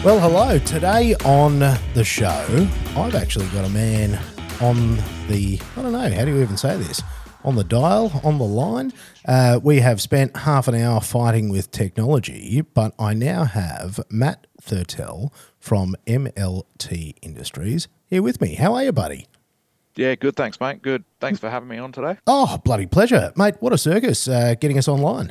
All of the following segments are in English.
Well, hello. Today on the show, I've actually got a man on the, I don't know, how do you even say this? On the dial, on the line. We have spent half an hour fighting with technology, but I now have Matt Thurtell from MLT Industries here with me. How are you, buddy? Yeah, good. Thanks, mate. Good. Thanks for having me on today. Oh, bloody pleasure. Mate, what a circus getting us online.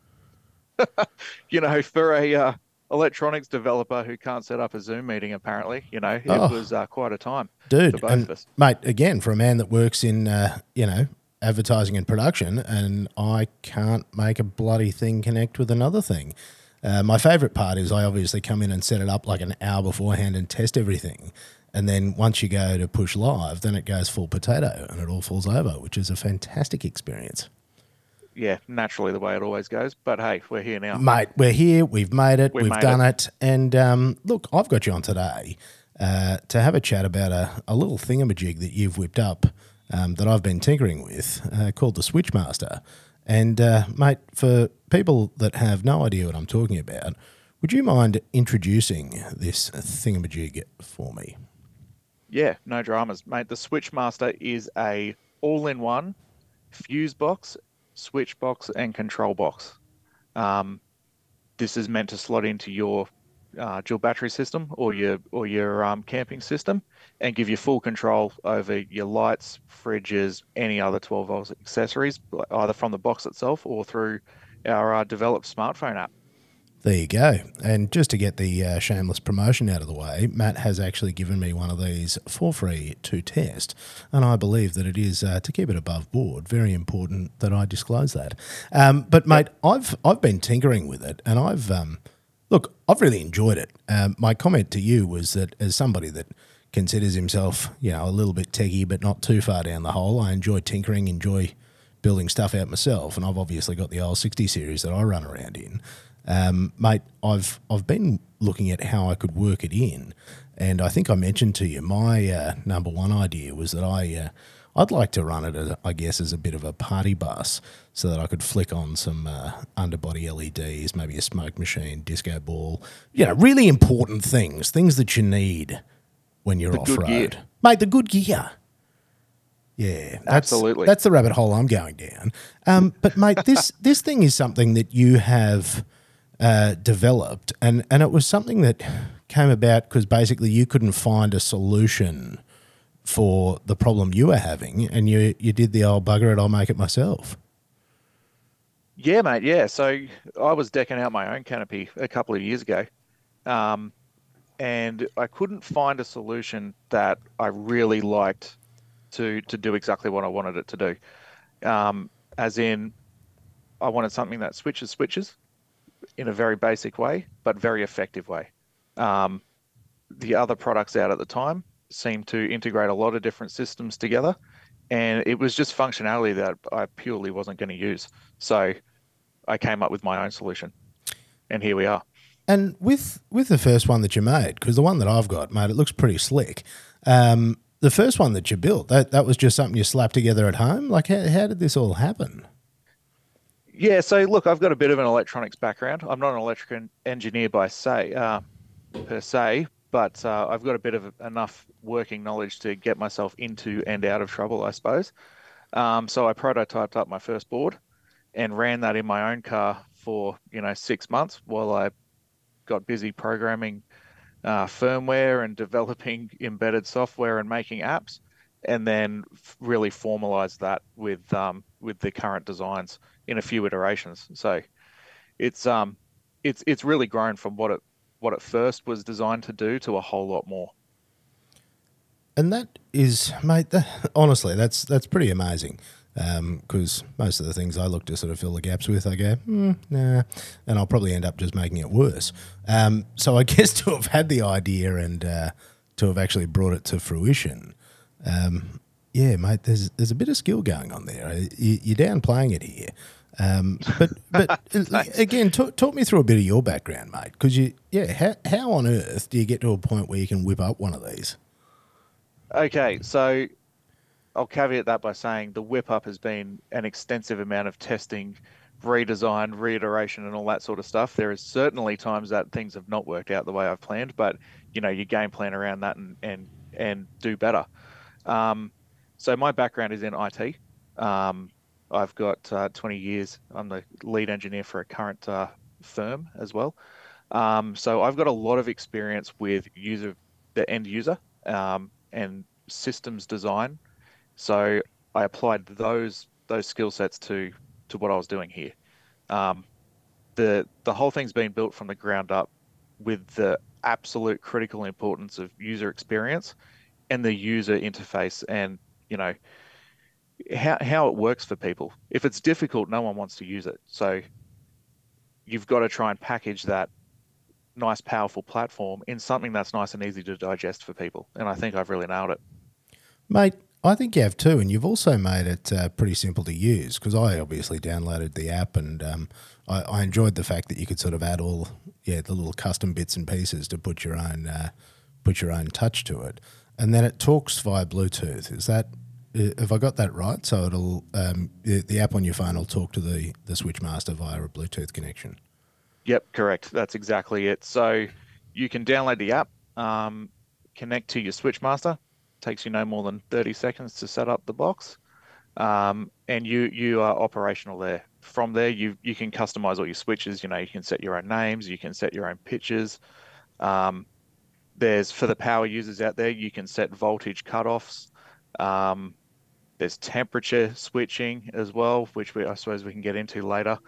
For a electronics developer who can't set up a Zoom meeting, apparently, it Oh, was quite a time for dude. both And, of us. mate, again, for a man that works in, advertising and production, and I can't make a bloody thing connect with another thing. My favourite part is I obviously come in and set it up like an hour beforehand and test everything. And then once you go to push live, then it goes full potato and it all falls over, which is a fantastic experience. Yeah, naturally the way it always goes. But hey, we're here now. Mate, we're here. We've made it. We We've made it. done it. And look, I've got you on today to have a chat about a little thingamajig that you've whipped up that I've been tinkering with called the Switchmaster. And, mate, for people that have no idea what I'm talking about, would you mind introducing this thingamajig for me? Yeah, no dramas, mate. The Switchmaster is a all-in-one fuse box, switch box, and control box. Um, this is meant to slot into your dual battery system or your camping system and give you full control over your lights, fridges, any other 12 volts accessories, either from the box itself or through our developed smartphone app. There you go. And just to get the shameless promotion out of the way, Matt has actually given me one of these for free to test. And I believe that it is, to keep it above board, very important that I disclose that. But, mate, I've been tinkering with it and I've really enjoyed it. My comment to you was that as somebody that considers himself, a little bit techie but not too far down the hole, I enjoy tinkering, enjoy building stuff out myself. And I've obviously got the old 60 series that I run around in. Mate, I've been looking at how I could work it in, and I think I mentioned to you my number one idea was that I'd like to run it as a bit of a party bus, so that I could flick on some underbody LEDs, maybe a smoke machine, disco ball, really important things that you need when you're The off good gear. road, mate. The good gear. Yeah, Absolutely. that's the rabbit hole I'm going down. But mate, this thing is something that you have developed, and it was something that came about because basically you couldn't find a solution for the problem you were having, and you did the old bugger it, I'll make it myself. Yeah, mate. Yeah. So I was decking out my own canopy a couple of years ago. Um, and I couldn't find a solution that I really liked to do exactly what I wanted it to do. As in, I wanted something that switches in a very basic way, but very effective way. Um, the other products out at the time seemed to integrate a lot of different systems together, and it was just functionality that I purely wasn't going to use. So I came up with my own solution, and here we are. And with the first one that you made, because the one that I've got, mate, it looks pretty slick. The first one that you built, that was just something you slapped together at home. Like, how did this all happen? Yeah, so look, I've got a bit of an electronics background. I'm not an electrical engineer per se, but I've got a bit of enough working knowledge to get myself into and out of trouble, I suppose. So I prototyped up my first board and ran that in my own car for 6 months while I got busy programming firmware and developing embedded software and making apps, and then really formalized that with the current designs in a few iterations. So it's it's really grown from what it first was designed to do to a whole lot more. And that is, mate, honestly, that's pretty amazing. Because most of the things I look to sort of fill the gaps with, I go, nah, and I'll probably end up just making it worse. So I guess to have had the idea and to have actually brought it to fruition, yeah, mate, there's a bit of skill going on there. You're downplaying it here. But Thanks. again, talk me through a bit of your background, mate. Because how on earth do you get to a point where you can whip up one of these? Okay, so I'll caveat that by saying the whip up has been an extensive amount of testing, redesign, reiteration, and all that sort of stuff. There is certainly times that things have not worked out the way I've planned, but you game plan around that and do better. Um, so my background is in IT. Um, I've got 20 years. I'm the lead engineer for a current firm as well. So I've got a lot of experience with the end user, and systems design. So I applied those skill sets to what I was doing here. Um, the whole thing's been built from the ground up with the absolute critical importance of user experience and the user interface, and you know how it works for people. If it's difficult, no one wants to use it. So you've got to try and package that nice, powerful platform in something that's nice and easy to digest for people. And I think I've really nailed it. Mate, I think you have too, and you've also made it pretty simple to use because I obviously downloaded the app and I enjoyed the fact that you could sort of add the little custom bits and pieces to put your own touch to it, and then it talks via Bluetooth. Is that have I got that right? So it'll the app on your phone will talk to the Switchmaster via a Bluetooth connection. Yep, correct. That's exactly it. So you can download the app, connect to your Switchmaster. Takes you no more than 30 seconds to set up the box, and you are operational there. From there, you can customize all your switches. You can set your own names, you can set your own pitches. There's for the power users out there, you can set voltage cutoffs. There's temperature switching as well, which I suppose we can get into later.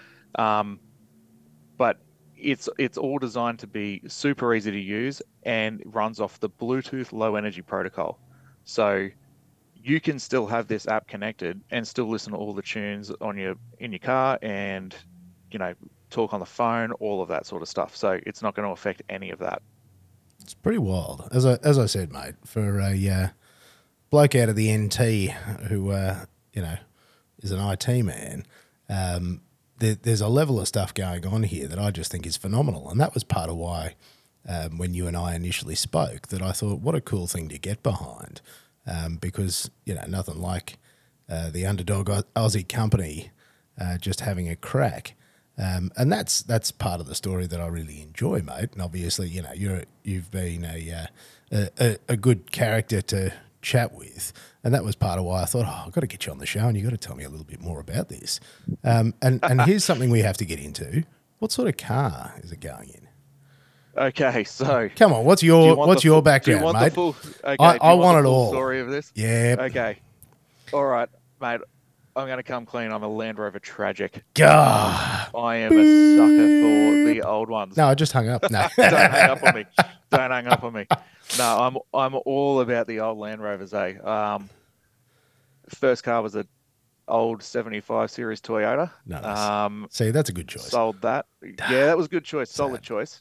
But it's all designed to be super easy to use and runs off the Bluetooth Low Energy protocol. So you can still have this app connected and still listen to all the tunes in your car and talk on the phone, all of that sort of stuff. So it's not going to affect any of that. It's pretty wild, as I said, mate. For a bloke out of the NT who is an IT man, there's a level of stuff going on here that I just think is phenomenal, and that was part of why. When you and I initially spoke, that I thought, what a cool thing to get behind, because nothing like the underdog Aussie company just having a crack, and that's part of the story that I really enjoy, mate. And obviously, you've been a good character to chat with, and that was part of why I thought, I've got to get you on the show, and you've got to tell me a little bit more about this. And here's something we have to get into. What sort of car is it going in? Okay, so come on, what's your background, mate? I want it all. Story of this? Yeah. Okay. All right, mate. I'm going to come clean. I'm a Land Rover Tragic. God. I am a sucker for the old ones. No, I just hung up. No. Don't hang up on me. Don't hang up on me. No, I'm all about the old Land Rovers. First car was a old 75 series Toyota. Nice. See, that's a good choice. Sold that. Yeah, that was a good choice. Solid choice.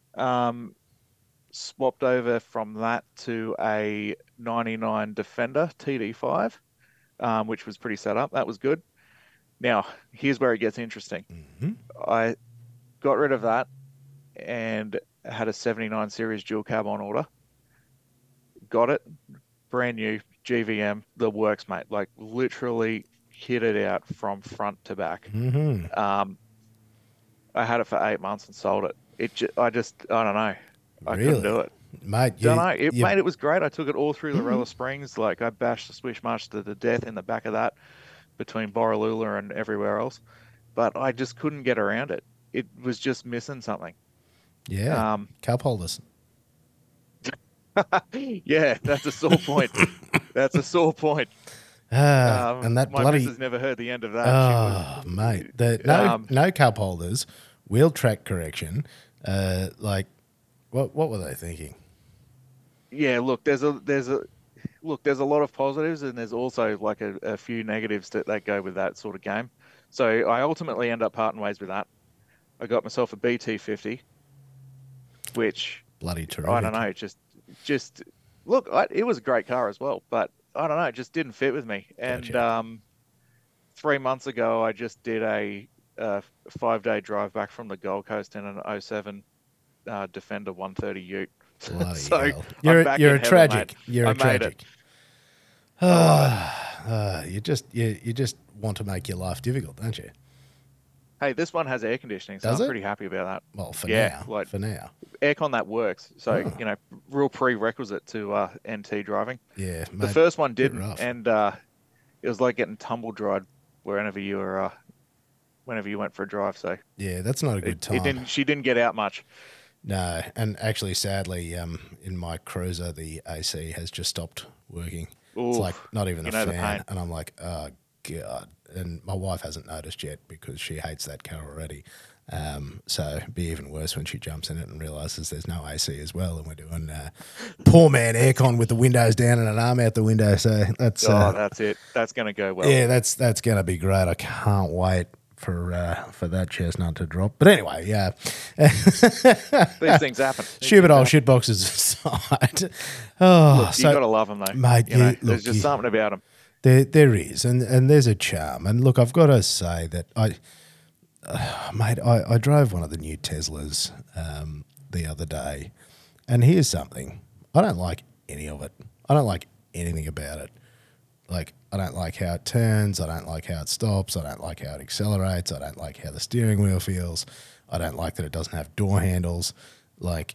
Swapped over from that to a 99 Defender TD5, which was pretty set up. That was good. Now, here's where it gets interesting. Mm-hmm. I got rid of that and had a 79 series dual cab on order. Got it. Brand new GVM, the works, mate. Like literally kitted out from front to back. Mm-hmm. I had it for 8 months and sold it. I don't know. I really? couldn't do it. Mate, it was great. I took it all through Lorella Springs. Like I bashed the Switchmaster to death in the back of that between Borroloola and everywhere else. But I just couldn't get around it. It was just missing something. Yeah. Cup holders. Yeah, that's a sore point. That's a sore point. And that my bloody... missus never heard the end of that. Oh, mate. No cup holders, wheel track correction. What were they thinking? Yeah, look, there's a lot of positives, and there's also like a few negatives that go with that sort of game. So I ultimately end up parting ways with that. I got myself a BT50, which bloody terrific. I don't know, just look, it was a great car as well, but I don't know, it just didn't fit with me. And gotcha. 3 months ago, I just did a 5-day drive back from the Gold Coast in an 07 Defender 130 Ute. So you're a tragic. You're a tragic. You just want to make your life difficult, don't you? Hey, this one has air conditioning, so Does I'm it? pretty happy about that. Well, for Yeah, now. like For now. aircon that works. So, Oh, real prerequisite to NT driving. yeah, The mate. first one Bit didn't, rough. and it was like getting tumble dried whenever you were whenever you went for a drive. So Yeah, that's not a it, good it time. didn't she didn't get out much. No, and actually, sadly, in my cruiser, the AC has just stopped working. It's Ooh, like not even a you know the fan, pain. and I'm like, oh god. And my wife hasn't noticed yet because she hates that car already. So it'd be even worse when she jumps in it and realizes there's no AC as well, and we're doing poor man aircon with the windows down and an arm out the window. So that's Oh, that's it. That's gonna go well. yeah, that's gonna be great. I can't wait for that chestnut to drop. But anyway, yeah. These things happen. These Stupid things old happen. shitboxes aside. Oh, Look, you so gotta love them though. mate, you There's look, just something about them. there is, and there's a charm. And look, I've got to say that I drove one of the new Teslas the other day, and here's something: I don't like any of it. I don't like anything about it. Like, I don't like how it turns. I don't like how it stops. I don't like how it accelerates. I don't like how the steering wheel feels. I don't like that it doesn't have door handles. Like,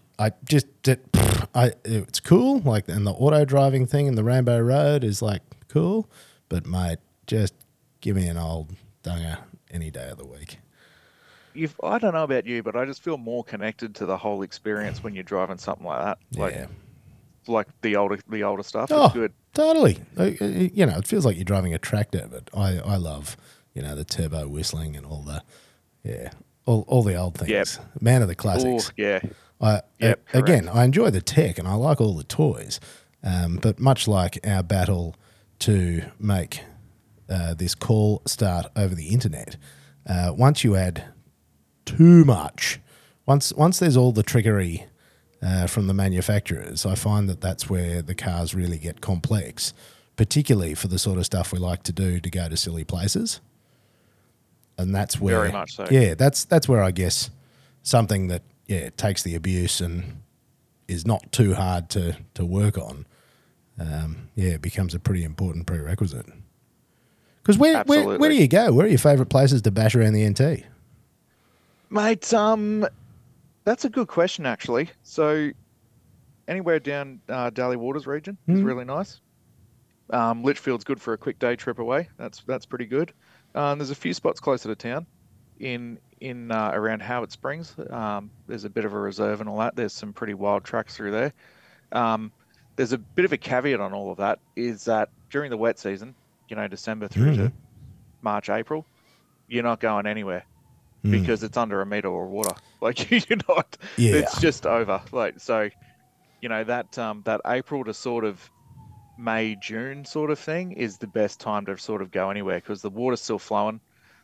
it's cool. Like, and the auto driving thing in the Rainbow Road is like cool, but mate, just give me an old dunger any day of the week. I don't know about you, but I just feel more connected to the whole experience when you're driving something like that. Yeah. Like the older stuff. It's Oh, good. totally. It feels like you're driving a tractor, but I love, the turbo whistling and all the, yeah, all the old Yep. things. Man of the Oh, classics. yeah. I Yep, again, correct. I enjoy the tech and I like all the toys, but much like our battle to make this call start over the internet, once you add too much, once there's all the trickery from the manufacturers, I find that that's where the cars really get complex, particularly for the sort of stuff we like to do to go to silly places. And that's Very where, much so. yeah, that's where I guess something that takes the abuse and is not too hard to work on. It becomes a pretty important prerequisite. Because where do Absolutely. you go? Where are your favourite places to bash around the NT? Mate, that's a good question actually. So anywhere down Daly Waters region is Hmm? really nice. Litchfield's good for a quick day trip away. That's pretty good. There's a few spots closer to town in around Howard Springs. There's a bit of a reserve and all that. There's some pretty wild tracks through there. Um, there's a bit of a caveat on all of that is that during the wet season, December through Hmm. to March, April, you're not going anywhere because it's under a meter of water. Like you're not, Yeah. it's just over. Like so, that April to sort of May, June sort of thing is the best time to sort of go anywhere because the water's still flowing.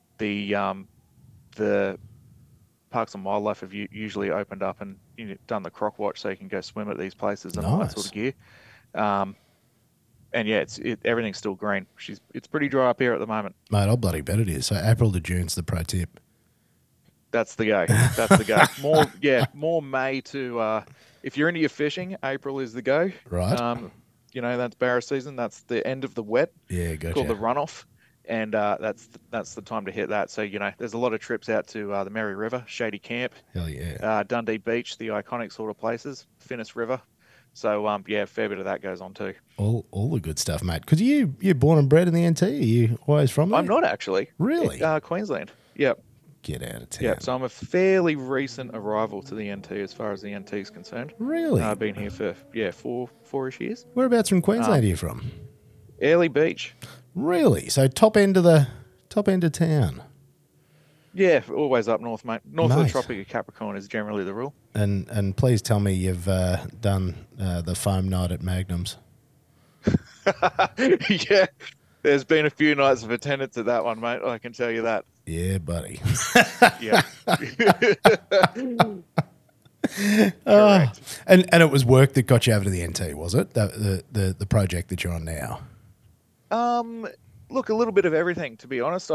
The parks and wildlife have usually opened up and done the croc watch so you can go swim at these places and all that sort of Nice. gear. Um, and yeah, everything's still green. It's pretty dry up here at the moment. Mate, I'll bloody bet it is. So April to June's the pro tip. That's the go. That's the go. More May to if you're into your fishing, April is the go. Right? That's barra season. That's the end of the wet. Yeah, It's called gotcha. the runoff, and that's the time to hit that. So there's a lot of trips out to the Mary River, Shady Camp, Hell yeah. Dundee Beach, the iconic sort of places, Finnis River. So a fair bit of that goes on too. All the good stuff, mate. Because you're born and bred in the NT. Are you always from I'm there? not actually. Really? Queensland. Yep. Get out of Yep. town. So I'm a fairly recent arrival to the NT as far as the NT is concerned. Really? I've been here for four-ish years. Whereabouts from Queensland Um, are you from? Airlie Beach. Really? So top end of town. Yeah, always up north, mate. North of the Mate. Tropic of Capricorn is generally the rule. And please tell me you've done the foam night at Magnums. Yeah, there's been a few nights of attendance at that one, mate. I can tell you that. Yeah, buddy. Yep. Ah, Correct. and it was work that got you over to the NT, was it? The project that you're on now. Um, Look, a little bit of everything, to be honest.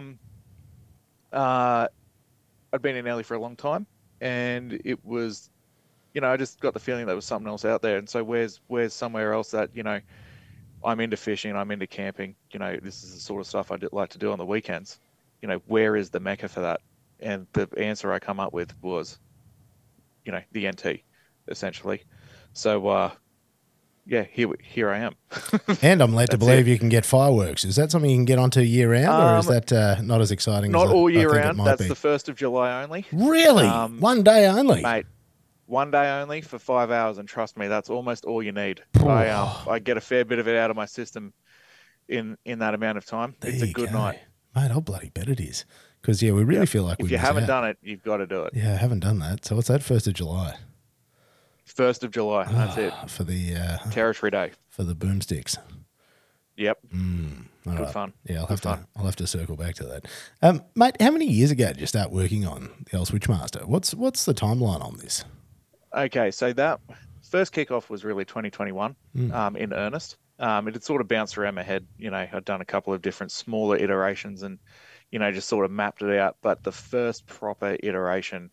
Uh, I'd been in Ellie for a long time, and it was, I just got the feeling there was something else out there. And so where's somewhere else that, I'm into fishing, I'm into camping, this is the sort of stuff I like to do on the weekends. Where is the mecca for that? and the answer I come up with was, the NT, essentially. So yeah, here I am. And I'm led to That's believe it. you can get fireworks. Is that something you can get onto year round, or is Um, that not as exciting as Not all I year think it round. might That's the be? 1st of July only. Really? Um, One day only? Mate, one day only for 5 hours, and trust me, that's almost all you need. Oh, I get a fair bit of it out of my system in that amount of time. there It's a you good go. night. Mate, I'll bloody bet it is. Because, yeah, we really Yep. feel like we If you miss haven't out. done it, you've got to do it. Yeah, I haven't done that. So what's that, 1st of July? 1st of July. That's it. For the Territory Day. boomsticks. Yep. All Good right. fun. Yeah, Good fun. I'll have to circle back to that. Mate, how many years ago did you start working on the old Switchmaster? What's the timeline on this? Okay, so that first kickoff was really 2021 in earnest. It had sort of bounced around my head. I'd done a couple of different smaller iterations and, just sort of mapped it out. But the first proper iteration,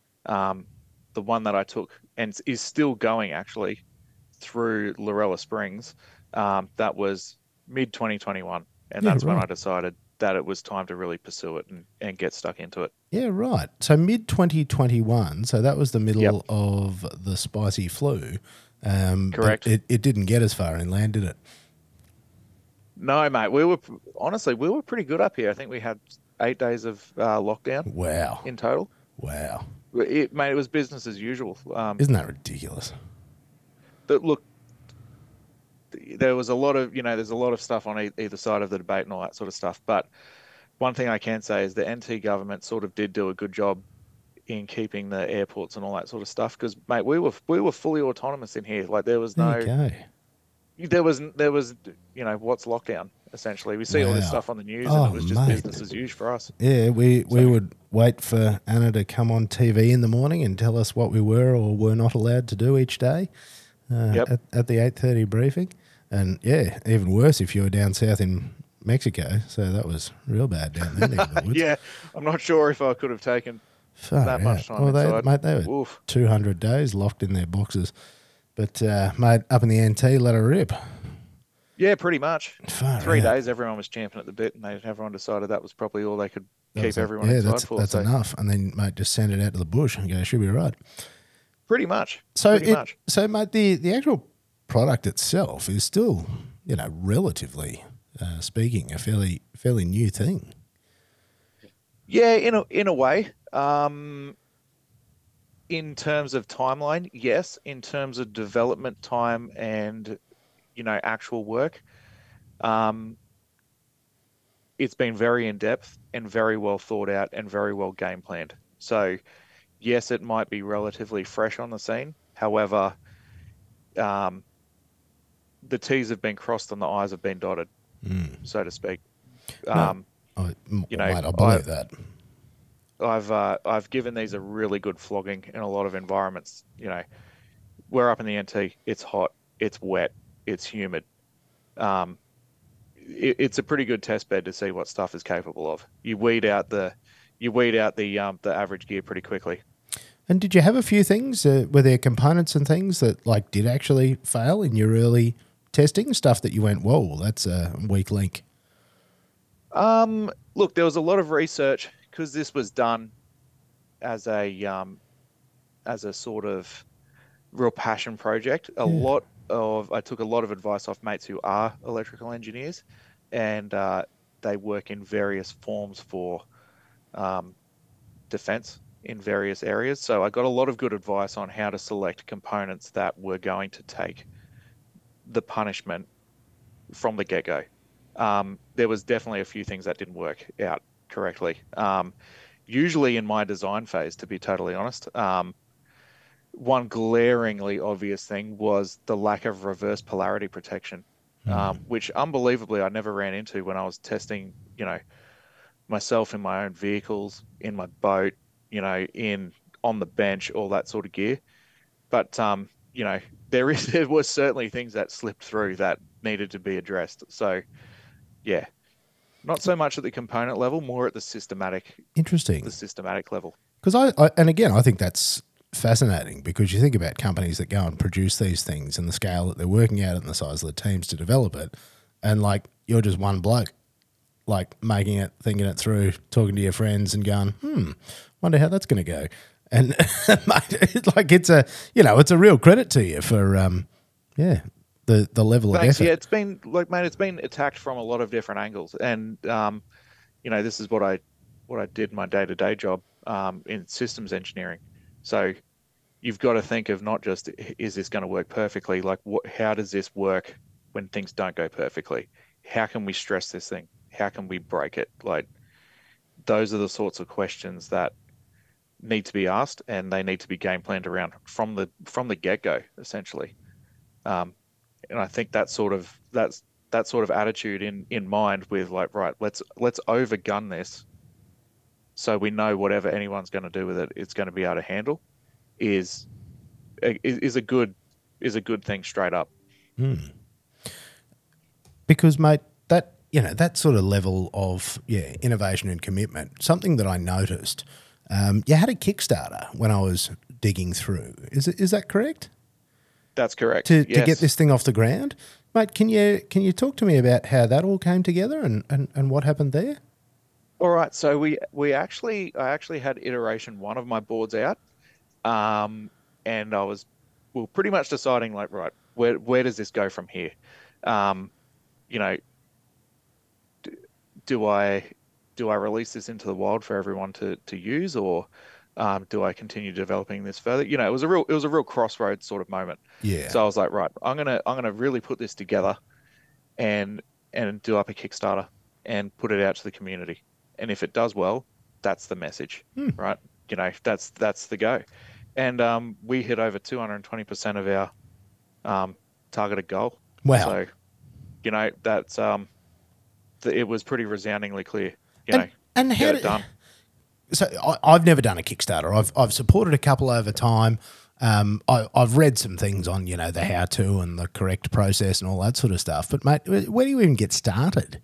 the one that I took and is still going actually through Lorella Springs, that was mid 2021. And Yeah, that's when right. I decided that it was time to really pursue it and get stuck into it. Yeah, right. So mid 2021. So that was the middle Yep. of the spicy flu. Correct. But it didn't get as far inland, did it? No, mate. Honestly, we were pretty good up here. I think we had 8 days of lockdown Wow. in total. Wow. Mate, it was business as usual. Isn't that ridiculous? But look, there was a lot of, there's a lot of stuff on either side of the debate and all that sort of stuff. But one thing I can say is the NT government sort of did do a good job in keeping the airports and all that sort of stuff. Because, mate, we were fully autonomous in here. Like there was no, Okay. there was what's lockdown essentially. We see all this Wow. stuff on the news, Oh, and it was just mate. business as usual for us. Yeah, we would wait for Anna to come on TV in the morning and tell us what we were or were not allowed to do each day Yep. at the 8:30 briefing. And, yeah, even worse if you were down south in Mexico. So that was real bad down there. near the woods. Yeah, I'm not sure if I could have taken Far that much out. time inside. Mate, they were Oof. 200 days locked in their boxes. But, mate, up in the NT, let her rip. Yeah, pretty much. Far 3 days, everyone was champing at the bit, and everyone decided that was probably all they could That keep was like, everyone yeah, inside for. that's So enough. And then, mate, just send it out to the bush and go, should be right. pretty much. So, Pretty much. so mate, the actual product itself is still, relatively speaking, a fairly new thing. Yeah, in a way. In terms of timeline, yes. In terms of development time and actual work, it's been very in depth and very well thought out and very well game planned. So, yes, it might be relatively fresh on the scene. However, the T's have been crossed and the I's have been dotted, so to speak. No, mate, I believe that. I've given these a really good flogging in a lot of environments. We're up in the NT. It's hot. It's wet. It's humid. It's a pretty good test bed to see what stuff is capable of. You weed out the average gear pretty quickly. And did you have a few things? Were there components and things that did actually fail in your early testing? Stuff that you went, whoa, that's a weak link. Look, there was a lot of research because this was done as a sort of real passion project. I took a lot of advice off mates who are electrical engineers, and they work in various forms for defense in various areas. So I got a lot of good advice on how to select components that were going to take the punishment from the get-go. There was definitely a few things that didn't work out correctly. Usually in my design phase, to be totally honest, one glaringly obvious thing was the lack of reverse polarity protection, which unbelievably I never ran into when I was testing, myself in my own vehicles, in my boat, on the bench, all that sort of gear. But there were certainly things that slipped through that needed to be addressed. So yeah, not so much at the component level, more at the systematic level. Because I think that's fascinating, because you think about companies that go and produce these things and the scale that they're working at and the size of the teams to develop it, and you're just one bloke like making it, thinking it through, talking to your friends and going, wonder how that's going to go. And mate, like it's a, it's a real credit to you for, the level of Thanks. effort. Yeah, it's been like, mate, it's been attacked from a lot of different angles, and this is what I did my day-to-day job in systems engineering. So you've got to think of not just is this going to work perfectly, like how does this work when things don't go perfectly? How can we stress this thing? How can we break it? Like those are the sorts of questions that need to be asked, and they need to be game planned around from the get-go, essentially. Um, and I think that sort of attitude in mind with like, right, let's overgun this so we know whatever anyone's going to do with it, it's going to be able to handle is is a good thing straight up. Because, mate, that sort of level of innovation and commitment, something that I noticed, you had a Kickstarter when I was digging through. Is that correct? That's correct. To Yes. get this thing off the ground, mate. Can you talk to me about how that all came together and what happened there? All right. So I actually had iteration one of my boards out, and I was pretty much deciding like, right, where does this go from here? Um, you know, do I release this into the wild for everyone to use, or do I continue developing this further? It was a real crossroads sort of moment. Yeah. So I was like, right, I'm gonna really put this together and do up a Kickstarter and put it out to the community. And if it does well, that's the message, right? That's the go. And we hit over 220% of our targeted goal. Wow. So, that's it was pretty resoundingly clear. And how get it done. So I've never done a Kickstarter. I've supported a couple over time. I've read some things on the how to and the correct process and all that sort of stuff. But mate, where do you even get started?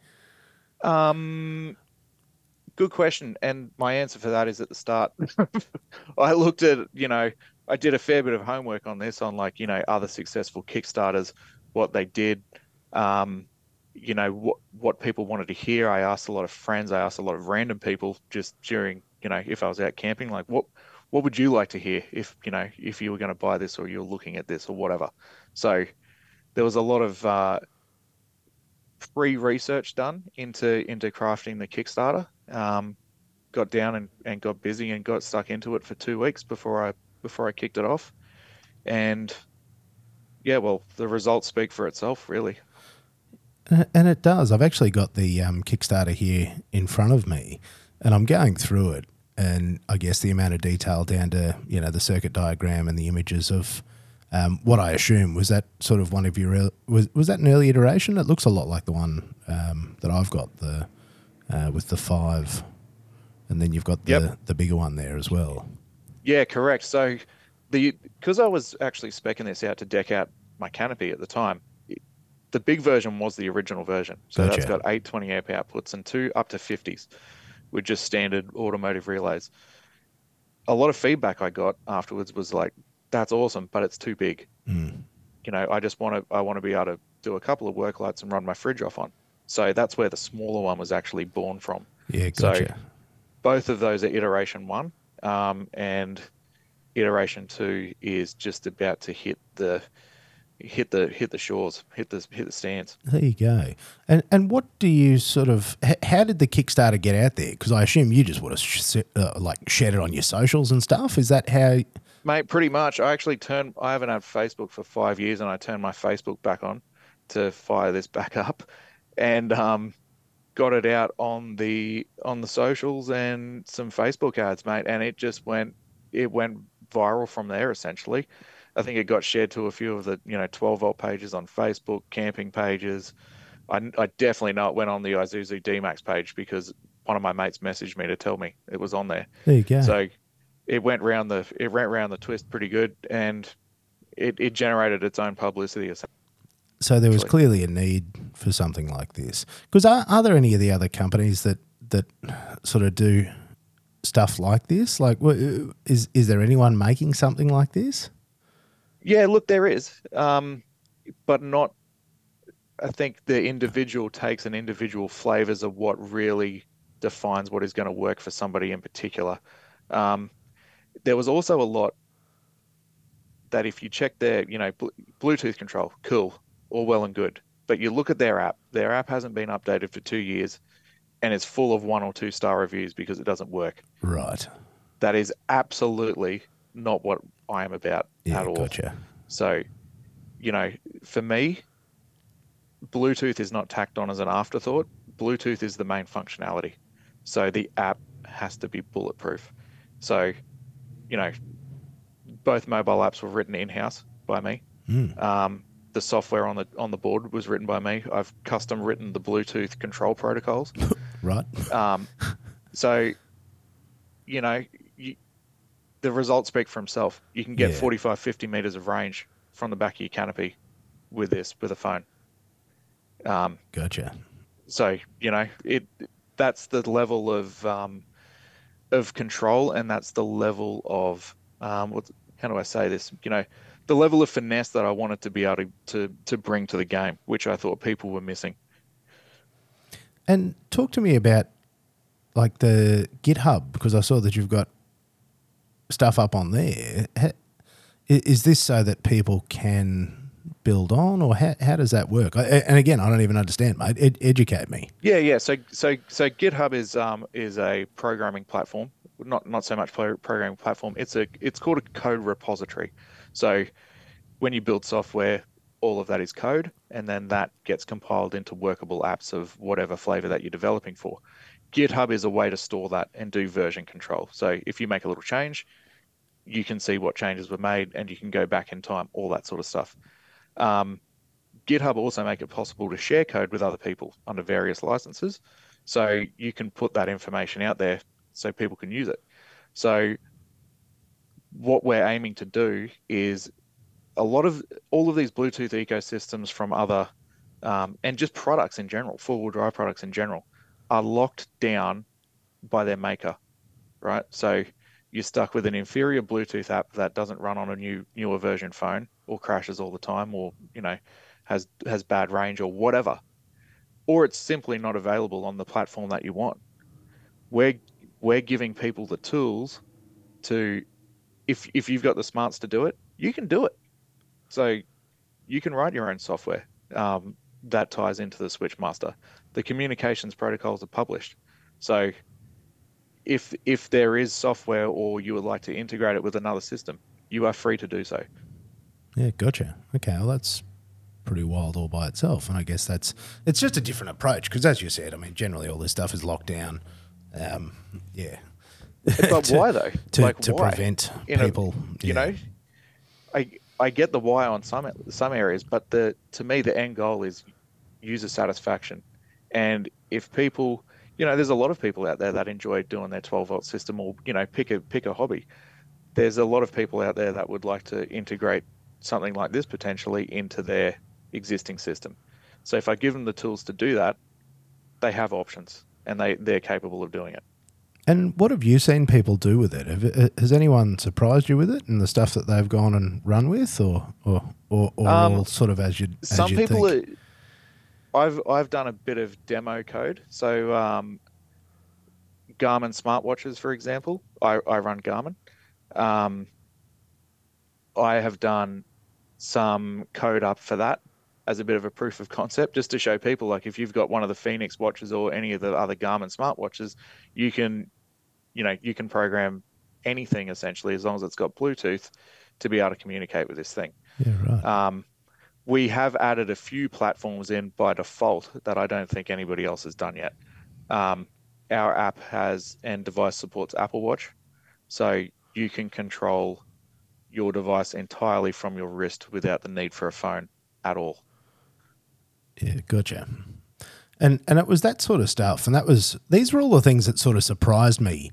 Good question. And my answer for that is at the start. I looked at, I did a fair bit of homework on this, on like, other successful Kickstarters, what they did, what people wanted to hear. I asked a lot of friends, I asked a lot of random people just during, if I was out camping, like what would you like to hear if you were going to buy this or you're looking at this or whatever. So there was a lot of free research done into crafting the Kickstarter. Got down and got busy and got stuck into it for 2 weeks before I kicked it off. And yeah, well, the results speak for itself, really. And it does. I've actually got the Kickstarter here in front of me, and I'm going through it. And I guess the amount of detail down to the circuit diagram and the images of what I assume was that sort of one of your was that an early iteration? It looks a lot like the one that I've got with the 5, and then you've got the bigger one there as well. Yeah, correct. So because I was actually speccing this out to deck out my canopy at the time, the big version was the original version. So Gotcha. That's got 8 20 amp outputs and 2 up to 50s with just standard automotive relays. A lot of feedback I got afterwards was like, that's awesome, but it's too big. I want to be able to do a couple of work lights and run my fridge off on. So that's where the smaller one was actually born from. Yeah, gotcha. So both of those are iteration 1, and iteration 2 is just about to hit the shores, hit the stands. There you go. And what do you sort of? How did the Kickstarter get out there? Because I assume you just would have shared it on your socials and stuff. Is that how? Mate, pretty much. I haven't had Facebook for 5 years, and I turned my Facebook back on to fire this back up, and got it out on the socials and some Facebook ads, mate, and it went viral from there. Essentially, I think it got shared to a few of the 12-volt pages on Facebook, camping pages. I definitely know it went on the Isuzu D-Max page because one of my mates messaged me to tell me it was on there. There you go. So it went round the twist pretty good, and it generated its own publicity. So there was clearly a need for something like this. Because are there any of the other companies that sort of do stuff like this? Like, is there anyone making something like this? Yeah, look, there is, but not I think the individual takes and individual flavors of what really defines what is going to work for somebody in particular. Um, there was also a lot that if you check their, Bluetooth control, cool, all well and good. But you look at their app hasn't been updated for 2 years and it's full of 1 or 2 star reviews because it doesn't work. Right. That is absolutely not what I am about Yeah, at all. gotcha. So, for me, Bluetooth is not tacked on as an afterthought. Bluetooth is the main functionality. So the app has to be bulletproof. So, you know, both mobile apps were written in-house by me. The software on the board was written by me. I've custom written the Bluetooth control protocols. Right. So, you know, the results speak for himself. You can get 45, 50 meters of range from the back of your canopy with a phone. Gotcha. So, that's the level of control, and that's the level of how do I say this? The level of finesse that I wanted to be able to bring to the game, which I thought people were missing. And talk to me about like the GitHub, because I saw that you've got stuff up on there. Is this so that people can build on, or how does that work? And again, I don't even understand, mate. Educate me. Yeah. So GitHub is a programming platform, not so much programming platform. It's called a code repository. So when you build software, all of that is code, and then that gets compiled into workable apps of whatever flavor that you're developing for. GitHub is a way to store that and do version control. So if you make a little change, you can see what changes were made and you can go back in time, all that sort of stuff. GitHub also make it possible to share code with other people under various licenses. So you can put that information out there so people can use it. So what we're aiming to do is all of these Bluetooth ecosystems from other, and just products in general, four-wheel drive products in general, are locked down by their maker, right? So you're stuck with an inferior Bluetooth app that doesn't run on a newer version phone, or crashes all the time, or has bad range or whatever, or it's simply not available on the platform that you want. We're giving people the tools to, if you've got the smarts to do it, you can do it. So you can write your own software that ties into the Switchmaster. The communications protocols are published. So if there is software or you would like to integrate it with another system, you are free to do so. Yeah, gotcha. Okay, well, that's pretty wild all by itself. And I guess it's just a different approach because, as you said, I mean, generally all this stuff is locked down. Yeah. But why, though? To why? prevent people. I get the why on some areas, but to me, the end goal is user satisfaction. And if people, there's a lot of people out there that enjoy doing their 12-volt system, or, pick a hobby. There's a lot of people out there that would like to integrate something like this potentially into their existing system. So if I give them the tools to do that, they have options and they're capable of doing it. And what have you seen people do with it? Has anyone surprised you with it and the stuff that they've gone and run with, or all sort of as you some you'd people think? I've done a bit of demo code. So Garmin smartwatches, for example, I run Garmin. I have done some code up for that as a bit of a proof of concept, just to show people, like, if you've got one of the Phoenix watches or any of the other Garmin smartwatches, you can program anything essentially, as long as it's got Bluetooth, to be able to communicate with this thing. Yeah, right. We have added a few platforms in by default that I don't think anybody else has done yet. Our app has and device supports Apple Watch, so you can control your device entirely from your wrist without the need for a phone at all. Yeah, gotcha. And it was that sort of stuff, and these were all the things that sort of surprised me.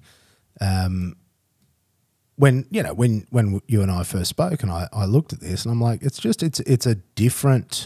When you and I first spoke, and I looked at this, and I'm like, it's a different.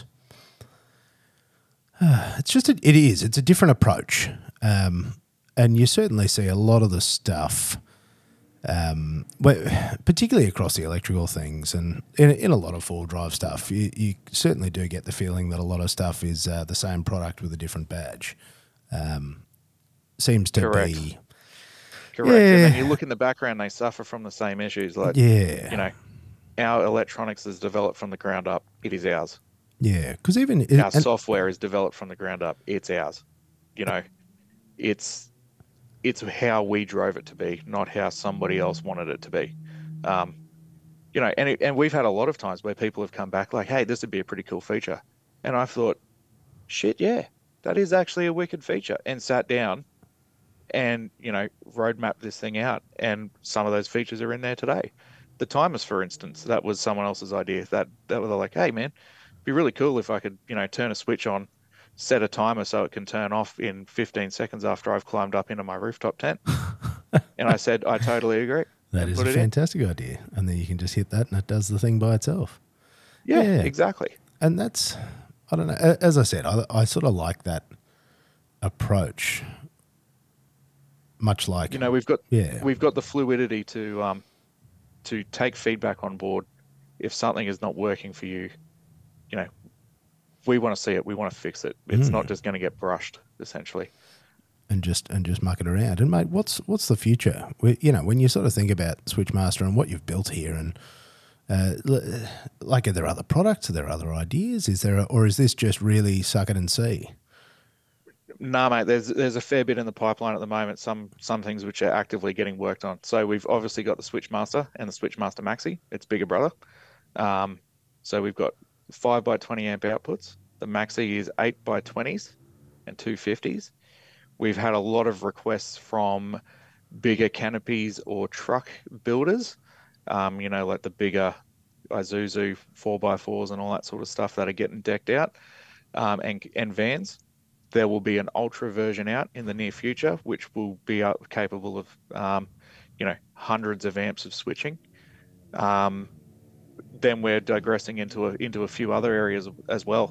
It's a different approach, and you certainly see a lot of the stuff. particularly across the electrical things and in a lot of four drive stuff, you certainly do get the feeling that a lot of stuff is the same product with a different badge. Seems to Correct. be. Correct. Yeah. And then you look in the background, they suffer from the same issues. Like, Yeah. you know, our electronics is developed from the ground up. It is ours. Yeah. Because even. Our software is developed from the ground up. It's ours. You know, it's how we drove it to be, not how somebody else wanted it to be. You know, and we've had a lot of times where people have come back like, hey, this would be a pretty cool feature. And I've thought, shit, yeah, that is actually a wicked feature, and sat down and, you know, roadmap this thing out. And some of those features are in there today. The timers, for instance, that was someone else's idea. That was like, hey, man, it'd be really cool if I could, you know, turn a switch on, set a timer so it can turn off in 15 seconds after I've climbed up into my rooftop tent. And I said, I totally agree. That is a fantastic idea. And then you can just hit that and it does the thing by itself. Yeah, exactly. And that's, I don't know, as I said, I sort of like that approach. Much like, you know, we've got the fluidity to take feedback on board. If something is not working for you, you know, we want to see it. We want to fix it. It's not just going to get brushed, essentially. And just muck it around. And mate, what's the future? You know, when you sort of think about Switchmaster and what you've built here, and like, are there other products? Are there other ideas? Or is this just really suck it and see? No, mate. There's a fair bit in the pipeline at the moment. Some things which are actively getting worked on. So we've obviously got the Switchmaster and the Switchmaster Maxi. It's bigger brother. So we've got 5 by 20 amp outputs. The Maxi is 8 by 20s and 250s. We've had a lot of requests from bigger canopies or truck builders, you know, like the bigger Isuzu 4x4s and all that sort of stuff that are getting decked out, and vans. There will be an ultra version out in the near future, which will be capable of, you know, hundreds of amps of switching. Then we're digressing into a few other areas as well.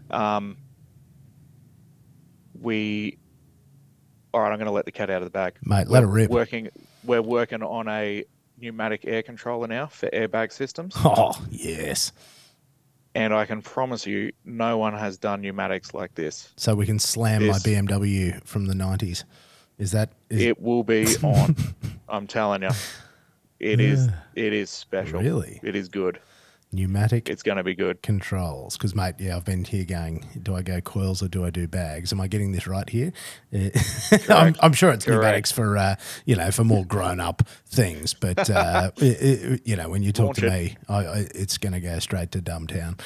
All right, I'm going to let the cat out of the bag. Mate, let it rip. We're working on a pneumatic air controller now for airbag systems. Oh, yes. And I can promise you, no one has done pneumatics like this. So we can slam my BMW from the 90s. It will be on. I'm telling you. It is special. Really? It is good. Pneumatic. It's going to be good. Controls. Because, mate, I've been here going, do I go coils or do I do bags? Am I getting this right here? I'm sure it's pneumatics for, you know, for more grown-up things. But, you know, when you talk to me, it's going to go straight to Dumbtown.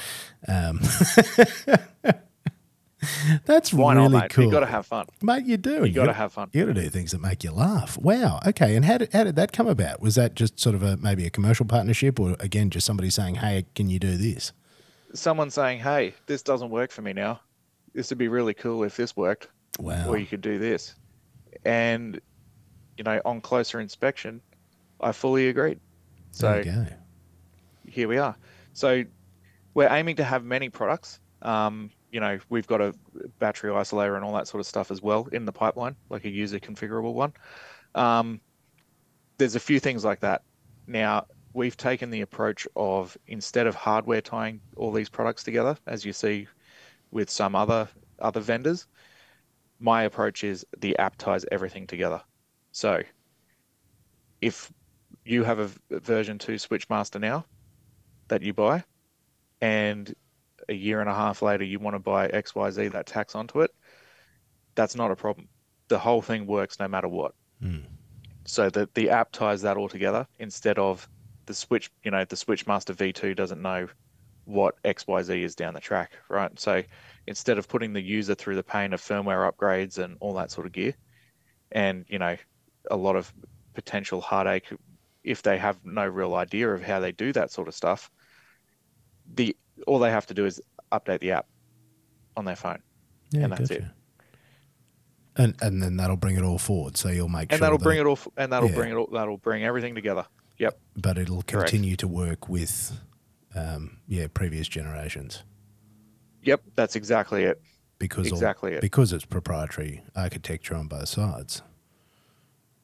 That's Why really not, mate? cool. You got to have fun, mate. You do. You got to have fun. You got to do things that make you laugh. Wow. Okay. And how did that come about? Was that just sort of maybe a commercial partnership, or again just somebody saying, "Hey, can you do this?" Someone saying, "Hey, this doesn't work for me now. This would be really cool if this worked." Wow. Or you could do this, and you know, on closer inspection, I fully agreed. So there you go. Here we are. So we're aiming to have many products. You know, we've got a battery isolator and all that sort of stuff as well in the pipeline, like a user configurable one. There's a few things like that. Now, we've taken the approach of, instead of hardware tying all these products together, as you see with some other vendors, my approach is the app ties everything together. So if you have a version 2 Switchmaster now that you buy, and a year and a half later you want to buy XYZ that tacks onto it, that's not a problem. The whole thing works no matter what. So that the app ties that all together, instead of the Switch, you know, the Switchmaster V2 doesn't know what XYZ is down the track, right? So instead of putting the user through the pain of firmware upgrades and all that sort of gear, and, you know, a lot of potential heartache if they have no real idea of how they do that sort of stuff, all they have to do is update the app on their phone, and that's it. And then that'll bring it all forward. So you'll make sure that'll bring everything together. Yep. But it'll continue to work with, previous generations. Yep, that's exactly it. Because it's proprietary architecture on both sides.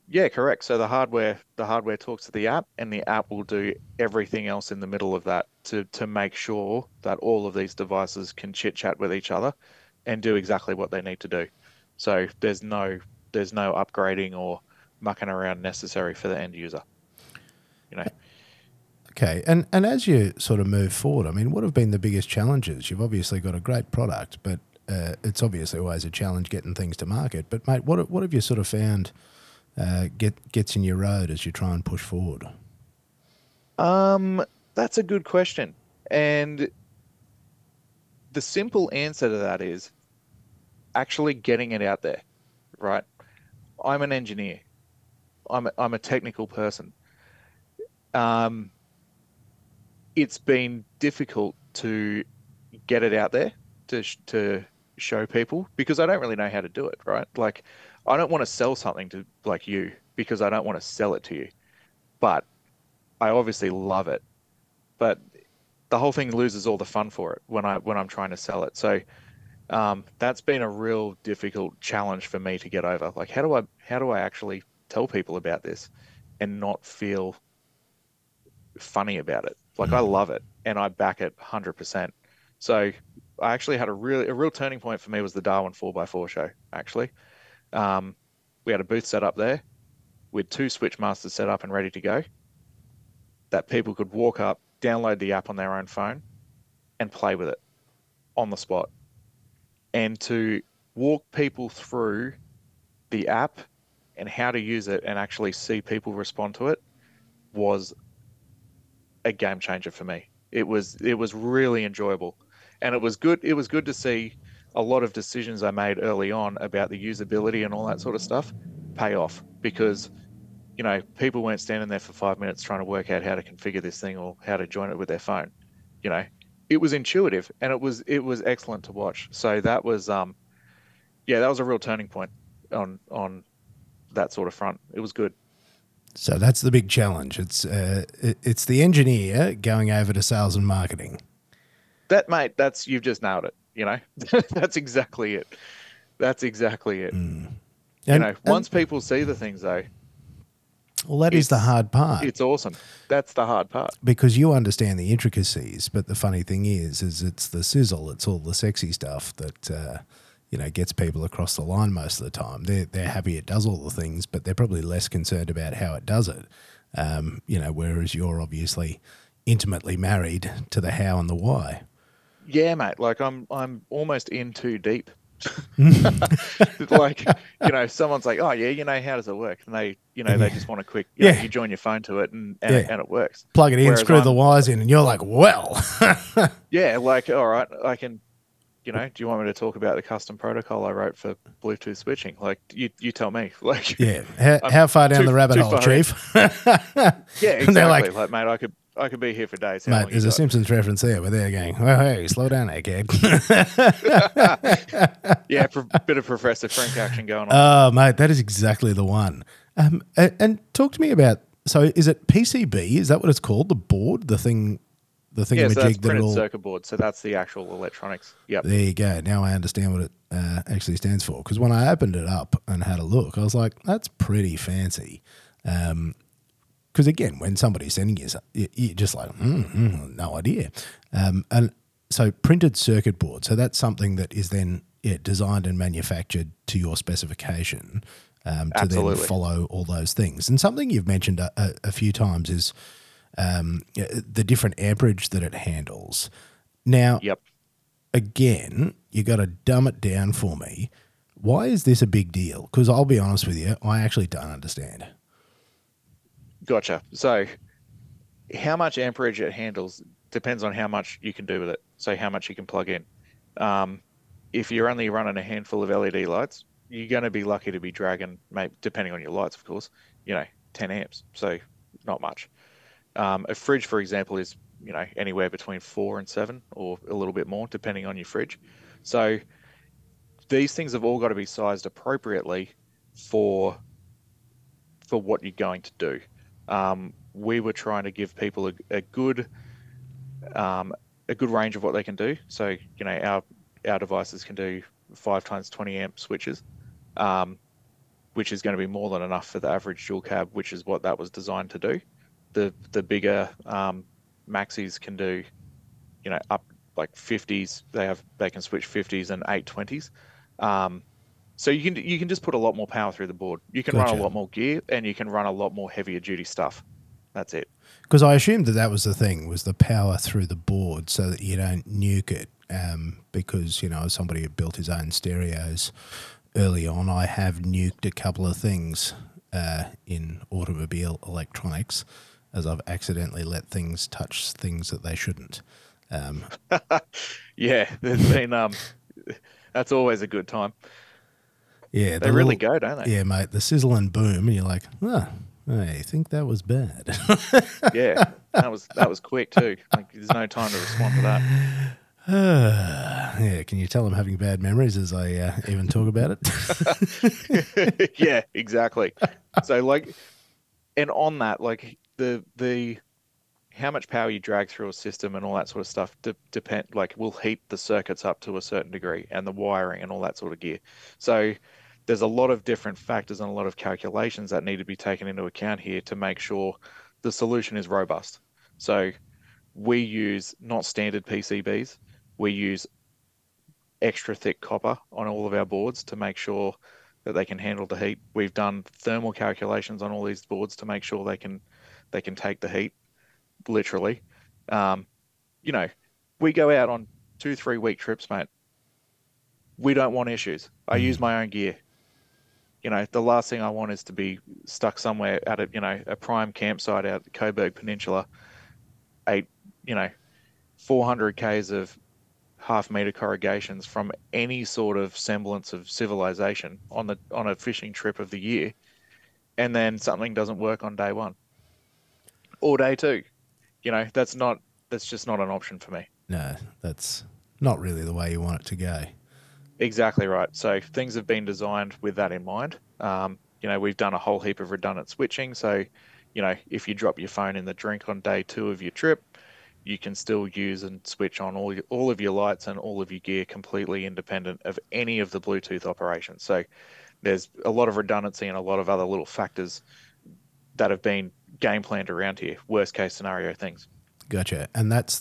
Yeah, correct. So the hardware talks to the app, and the app will do everything else in the middle of that to make sure that all of these devices can chit chat with each other and do exactly what they need to do. So there's no upgrading or mucking around necessary for the end user. You know. Okay, and as you sort of move forward, I mean, what have been the biggest challenges? You've obviously got a great product, but it's obviously always a challenge getting things to market. But mate, what have you sort of found gets in your road as you try and push forward? Um, that's a good question. And the simple answer to that is actually getting it out there, right? I'm an engineer. I'm a technical person. Um, it's been difficult to get it out there to show people because I don't really know how to do it, right? Like I don't want to sell something to like you because I don't want to sell it to you, but I obviously love it. But the whole thing loses all the fun for it when I'm trying to sell it. So that's been a real difficult challenge for me to get over. Like how do I actually tell people about this and not feel funny about it? Like I Mm. love it and I back it 100%. So I actually had a real turning point for me was the Darwin 4x4 show, actually. Um, we had a booth set up there with two Switchmasters set up and ready to go that people could walk up, download the app on their own phone and play with it on the spot. And to walk people through the app and how to use it and actually see people respond to it was a game changer for me. It was really enjoyable, and it was good to see a lot of decisions I made early on about the usability and all that sort of stuff pay off because people weren't standing there for 5 minutes trying to work out how to configure this thing or how to join it with their phone. You know, it was intuitive and it was excellent to watch. So that was yeah, that was a real turning point on that sort of front. It was good. So that's the big challenge. It's the engineer going over to sales and marketing. That mate, that's you've just nailed it. That's exactly it. That's exactly it. And Once people see the things though, well, that is the it's hard part it's awesome. That's the hard part. because you understand the intricacies. But the funny thing is it's the sizzle. It's all the sexy stuff that gets people across the line most of the time. They're happy it does all the things, but they're probably less concerned about how it does it. Whereas you're obviously intimately married to the how and the why. Yeah, mate. Like I'm almost in too deep. Like, someone's like, "Oh yeah, how does it work?" And And they just want a quick, yeah, you join your phone to it and it yeah, and it works. plug it in, Whereas screw the I'm, wires in, and you're like, well, yeah, like, all right, I can, do you want me to talk about the custom protocol I wrote for Bluetooth switching? Like, you tell me. Like, yeah. How, I'm how far down too the rabbit too hole, far in. Chief? Yeah, And they're exactly. like, Like, mate, I could be here for days. How mate, long you there's a got? Simpsons reference there where they're going, well, hey, slow down there, kid. Yeah, bit of Professor Frank action going on. Oh, mate, that is exactly the one. And talk to me about, so is it PCB? Is that what it's called? The board, the Yeah, so that's thingamajig that it printed all. circuit board. So that's the actual electronics. Yep. There you go. Now I understand what it actually stands for. Because when I opened it up and had a look, I was like, that's pretty fancy. Because again, when somebody's sending you, you're just like, no idea. And so printed circuit board. So that's something that is then designed and manufactured to your specification to then Absolutely. follow all those things. And something you've mentioned a few times is the different amperage that it handles. Now, Yep. again, you got to dumb it down for me. Why is this a big deal? Because I'll be honest with you, I actually don't understand. Gotcha. So how much amperage it handles depends on how much you can do with it. So how much you can plug in. Um, if you're only running a handful of LED lights, you're going to be lucky to be dragging, maybe depending on your lights, of course, 10 amps. So not much. A fridge, for example, is anywhere between 4 and 7, or a little bit more, depending on your fridge. So these things have all got to be sized appropriately for what you're going to do. We were trying to give people um, a good range of what they can do. So our devices can do 5 times 20 amp switches. Um, which is going to be more than enough for the average dual cab, which is what that was designed to do. The bigger maxis can do, up like 50s. They can switch 50s and 820s. So you can just put a lot more power through the board. You can run a Gotcha. lot more gear, and you can run a lot more heavier duty stuff. That's it. Because I assumed that that was the thing, was the power through the board so that you don't nuke it. Because, as somebody who built his own stereos early on, I have nuked a couple of things in automobile electronics as I've accidentally let things touch things that they shouldn't. Yeah, there's been that's always a good time. Yeah, They the really little, go, don't they? yeah, mate, the sizzle and boom, and you're like, I think that was bad. Yeah, that was quick too. Like there's no time to respond to that. Yeah, can you tell I'm having bad memories as I even talk about Yeah, exactly. So like, and on that, like the how much power you drag through a system and all that sort of stuff depend like will heat the circuits up to a certain degree and the wiring and all that sort of gear. So there's a lot of different factors and a lot of calculations that need to be taken into account here to make sure the solution is robust. So we use not standard PCBs. We use extra thick copper on all of our boards to make sure that they can handle the heat. We've done thermal calculations on all these boards to make sure they can take the heat literally. Um, you know, we go out on 2, 3 week trips, mate. We don't want issues. I use it? my own gear. The last thing I want is to be stuck somewhere at a prime campsite out at the Coburg Peninsula, eight, you know, 400 Ks of half-meter corrugations from any sort of semblance of civilization on a fishing trip of the year, and then something doesn't work on day one or day two. That's just not an option for me. No, that's not really the way you want it to go. Exactly right. So things have been designed with that in mind. We've done a whole heap of redundant switching. So, if you drop your phone in the drink on day two of your trip, you can still use and switch on all of your lights and all of your gear completely independent of any of the Bluetooth operations. So there's a lot of redundancy and a lot of other little factors that have been game planned around here. Worst case scenario things. Gotcha. And that's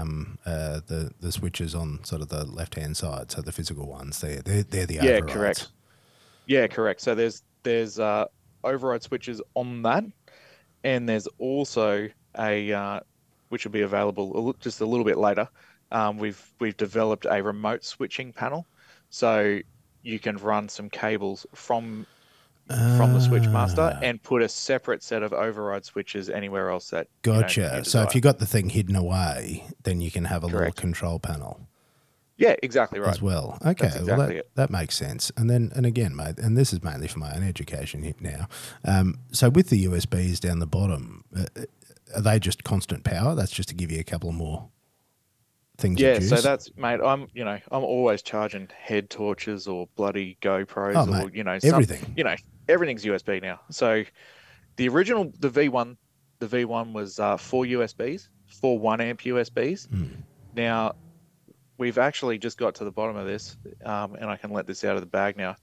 the switches on sort of the left hand side, so the physical ones. They're the Yeah, overrides. correct. Yeah, correct. So there's override switches on that, and there's also a which will be available just a little bit later. We've developed a remote switching panel, so you can run some cables from the switch master Ah, and put a separate set of override switches anywhere else that you gotcha. So if desire. you got the thing hidden away, then you can have a little Correct. control panel Yeah, exactly right. as well. Okay, That's well exactly it. that makes sense. And again, mate, and this is mainly for my own education here now. So with the USBs down the bottom, are they just constant power? That's just to give you a couple of more things of Yeah, so juice. that's mate, I'm always charging head torches or bloody Oh, GoPros mate, or everything. everything's USB now. So the V1 was 4 USBs, 4 1 amp USBs. Mm. Now we've actually just got to the bottom of this, and I can let this out of the bag now.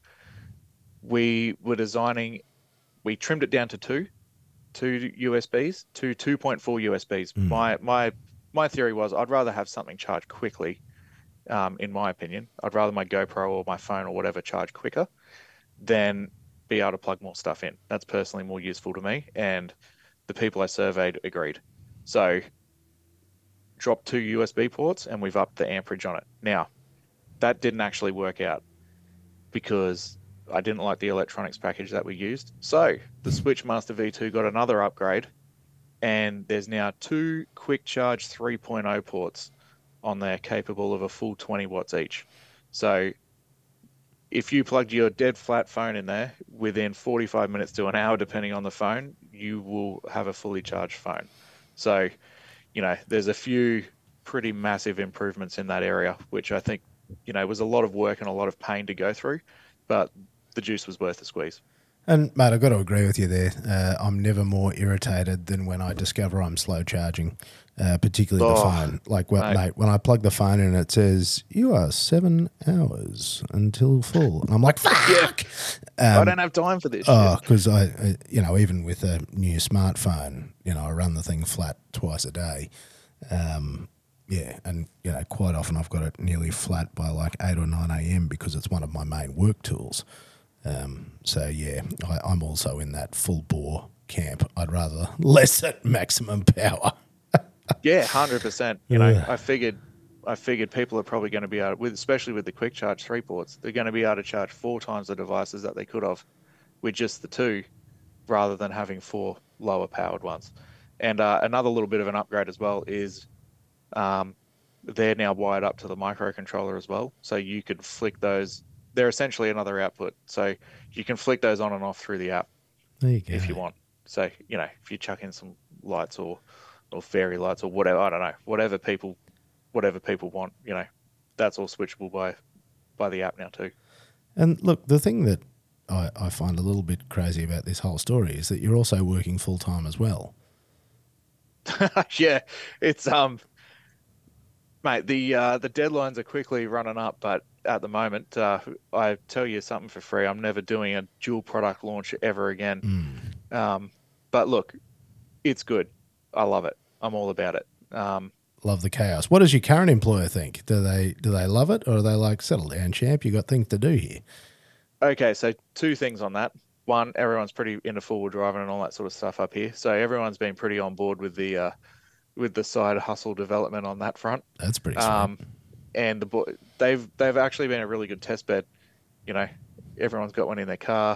We were designing, we trimmed it down to two USBs, to 2.4 USBs. Mm. My theory was I'd rather have something charged quickly. In my opinion, I'd rather my GoPro or my phone or whatever charge quicker than be able to plug more stuff in. That's personally more useful to me, and the people I surveyed agreed. So drop 2 USB ports, and we've upped the amperage on it. Now that didn't actually work out because I didn't like the electronics package that we used. So the Switchmaster V2 got another upgrade, and there's now two quick charge 3.0 ports on there capable of a full 20 watts each. So if you plugged your dead flat phone in there within 45 minutes to an hour, depending on the phone, you will have a fully charged phone. So, there's a few pretty massive improvements in that area, which I think, was a lot of work and a lot of pain to go through, but the juice was worth the squeeze. And mate, I've got to agree with you there. I'm never more irritated than when I discover I'm slow charging, particularly the Oh, phone. Like, well, mate. mate, when I plug the phone in, it says you are 7 hours until full, and I'm like, Yeah, fuck. I don't have time for this shit. Oh, because even with a new smartphone, I run the thing flat twice a day. Yeah, and quite often I've got it nearly flat by like 8 or 9 a.m. because it's one of my main work tools. So yeah, I'm also in that full bore camp. I'd rather less at maximum power. Yeah, 100%. I figured people are probably going to be able, especially with the quick charge 3 ports, they're going to be able to charge 4 times the devices that they could have with just the two, rather than having 4 lower powered ones. And another little bit of an upgrade as well is um, they're now wired up to the microcontroller as well, so you could flick those. They're essentially another output, so you can flick those on and off through the app There you go. if you want. So if you chuck in some lights or fairy lights or whatever, I don't know, whatever people want, that's all switchable by the app now too. And look, the thing that I find a little bit crazy about this whole story is that you're also working full time as well. Yeah, it's mate, the deadlines are quickly running up, but at the moment, I tell you something for free, I'm never doing a dual product launch ever again. But look, it's good. I love it. I'm all about it. Love the chaos. What does your current employer think? Do they love it, or are they like, settle down, champ? You got things to do here. Okay, so 2 things on that. One, everyone's pretty into four-wheel driving and all that sort of stuff up here, so everyone's been pretty on board with the side hustle development on that front. That's pretty sweet. And they've actually been a really good test bed. You know, everyone's got one in their car.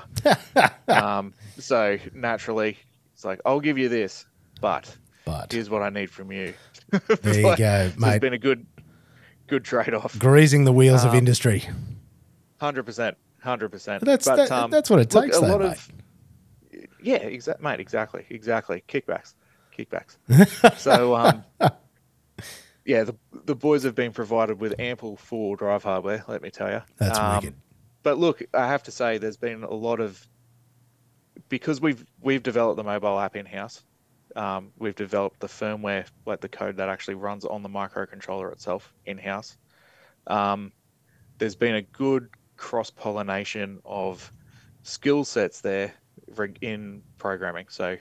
So naturally, it's like, I'll give you this, but here's what I need from you. There you go, So mate. it's been a good trade-off. Greasing the wheels of industry. 100%, 100%. That's But that's what it look, takes, a though, lot mate. of mate, exactly. Kickbacks. So yeah, the boys have been provided with ample four-wheel drive hardware, let me tell you. That's wicked. But look, I have to say, there's been a lot of, because we've developed the mobile app in-house. We've developed the firmware, like the code that actually runs on the microcontroller itself in-house. There's been a good cross-pollination of skill sets there in programming. So,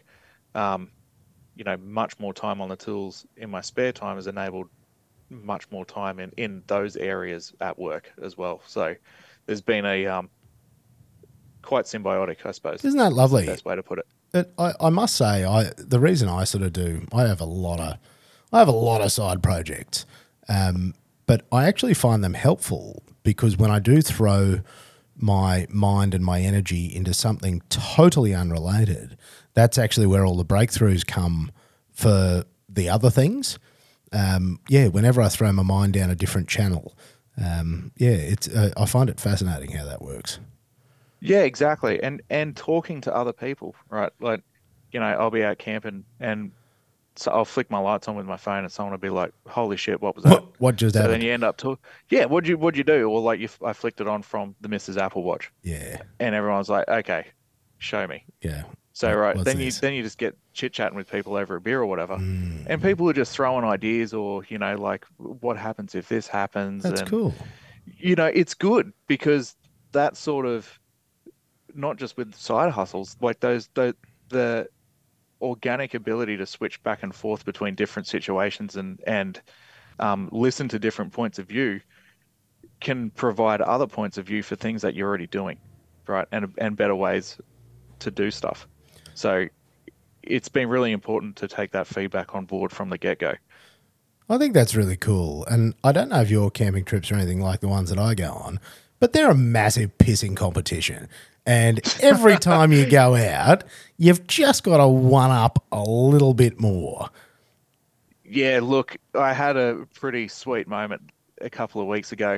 much more time on the tools in my spare time has enabled much more time in those areas at work as well. So there's been a quite symbiotic, I suppose. Isn't that lovely? That's the best way to put it. I must say, the reason I sort of do, I have a lot of side projects, but I actually find them helpful because when I do throw my mind and my energy into something totally unrelated, that's actually where all the breakthroughs come for the other things. Whenever I throw my mind down a different channel, it's I find it fascinating how that works. Yeah, exactly. And talking to other people, right? Like, I'll be out camping and so I'll flick my lights on with my phone and someone will be like, "Holy shit, what was that?" What just So then happened? you end up talking, yeah, what'd you do? Or like I flicked it on from the Mrs. Apple Watch, Yeah, and everyone's like, "Okay, show me." yeah. So right, What's then this? you just get chit chatting with people over a beer or whatever, Mm, and people are just throwing ideas or like, what happens if this happens, that's and cool. it's good because that sort of, not just with side hustles, like the organic ability to switch back and forth between different situations and listen to different points of view can provide other points of view for things that you're already doing, right? And better ways to do stuff. So it's been really important to take that feedback on board from the get-go. I think that's really cool. And I don't know if your camping trips are anything like the ones that I go on, but they're a massive pissing competition. And every time you go out, you've just got to one up a little bit more. Yeah, look, I had a pretty sweet moment a couple of weeks ago.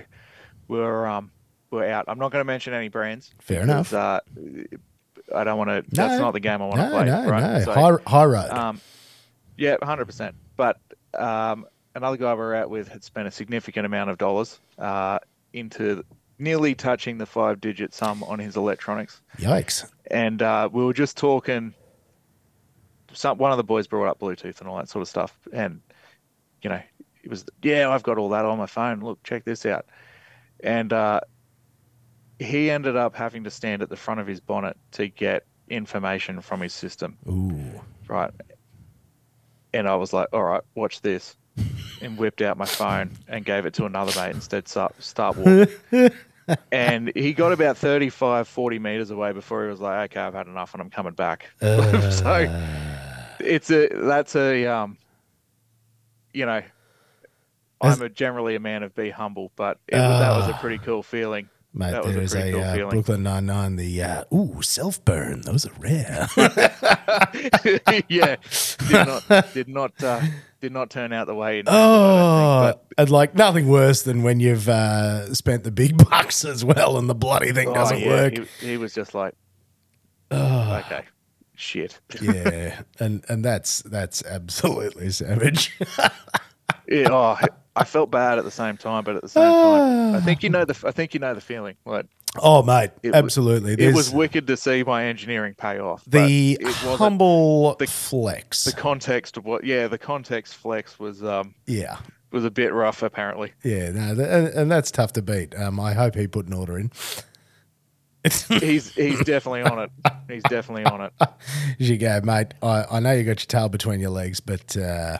We're out. I'm not going to mention any brands Fair because enough. I don't want to. That's No, not the game I want to no, play, no, right? no. So, High road. yeah, 100%. But another guy we're out with had spent a significant amount of dollars into nearly touching the 5-digit sum on his electronics. Yikes. And we were just talking. One of the boys brought up Bluetooth and all that sort of stuff, and you know, it was, yeah, I've got all that on my phone. Look, check this out. And he ended up having to stand at the front of his bonnet to get information from his system, Ooh. right? And I was like, all right, watch this. And whipped out my phone and gave it to another mate instead, start walking. And he got about 35, 40 meters away before he was like, okay, I've had enough and I'm coming back. So that's a, you know, As- generally a man of be humble, but that was a pretty cool feeling. Mate, That was there a is pretty cool feeling. Brooklyn Nine-Nine, self burn. Those are rare. Yeah, did not turn out the way. And like nothing worse than when you've spent the big bucks as well, and the bloody thing doesn't work. He was just like, okay, shit. Yeah, and that's absolutely savage. Yeah, I felt bad at the same time, but at the same time, I think you know the feeling. Like, oh, mate, absolutely. It was wicked to see my engineering pay off. The humble flex. The context of the context flex was was a bit rough apparently. Yeah, no, and that's tough to beat. I hope he put an order in. He's definitely on it. He's definitely on it. You go, mate. I know you got your tail between your legs, but yeah.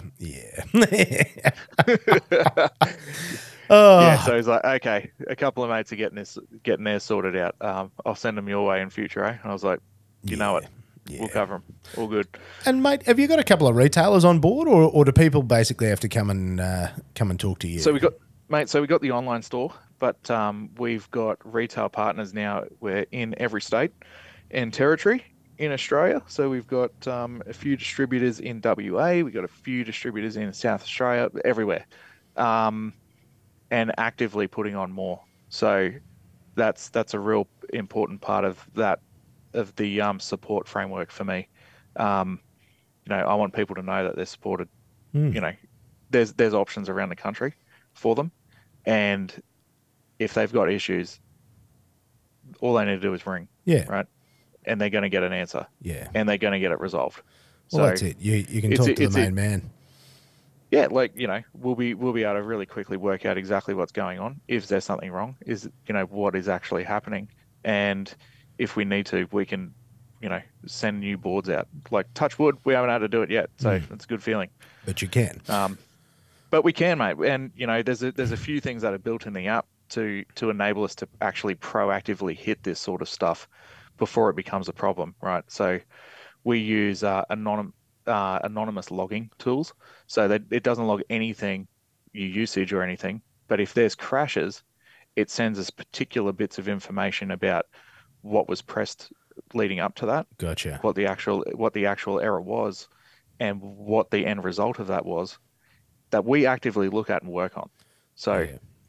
Yeah, so he's like, okay, a couple of mates are getting theirs sorted out. I'll send them your way in future, eh? And I was like, you know it. Yeah. We'll cover them. All good. And mate, have you got a couple of retailers on board, or do people basically have to come and talk to you? So we got the online store, but we've got retail partners now. We're in every state and territory in Australia. So we've got a few distributors in WA. We've got a few distributors in South Australia, everywhere, and actively putting on more. So that's a real important part of the support framework for me. I want people to know that they're supported. There's options around the country for them, and if they've got issues, all they need to do is ring. Yeah. Right. And they're going to get an answer. Yeah. And they're going to get it resolved. Well, so that's it. You can talk to the main man. Yeah, we'll be able to really quickly work out exactly what's going on. If there's something wrong, what is actually happening, and if we need to, we can, send new boards out. Like, touch wood, we haven't had to do it yet, so it's a good feeling. But you can. But we can, mate. And there's a few things that are built in the app to enable us to actually proactively hit this sort of stuff before it becomes a problem, right? So we use anonymous logging tools, so that it doesn't log anything, your usage or anything. But if there's crashes, it sends us particular bits of information about what was pressed leading up to that. Gotcha. What the actual error was, and what the end result of that was, that we actively look at and work on. So,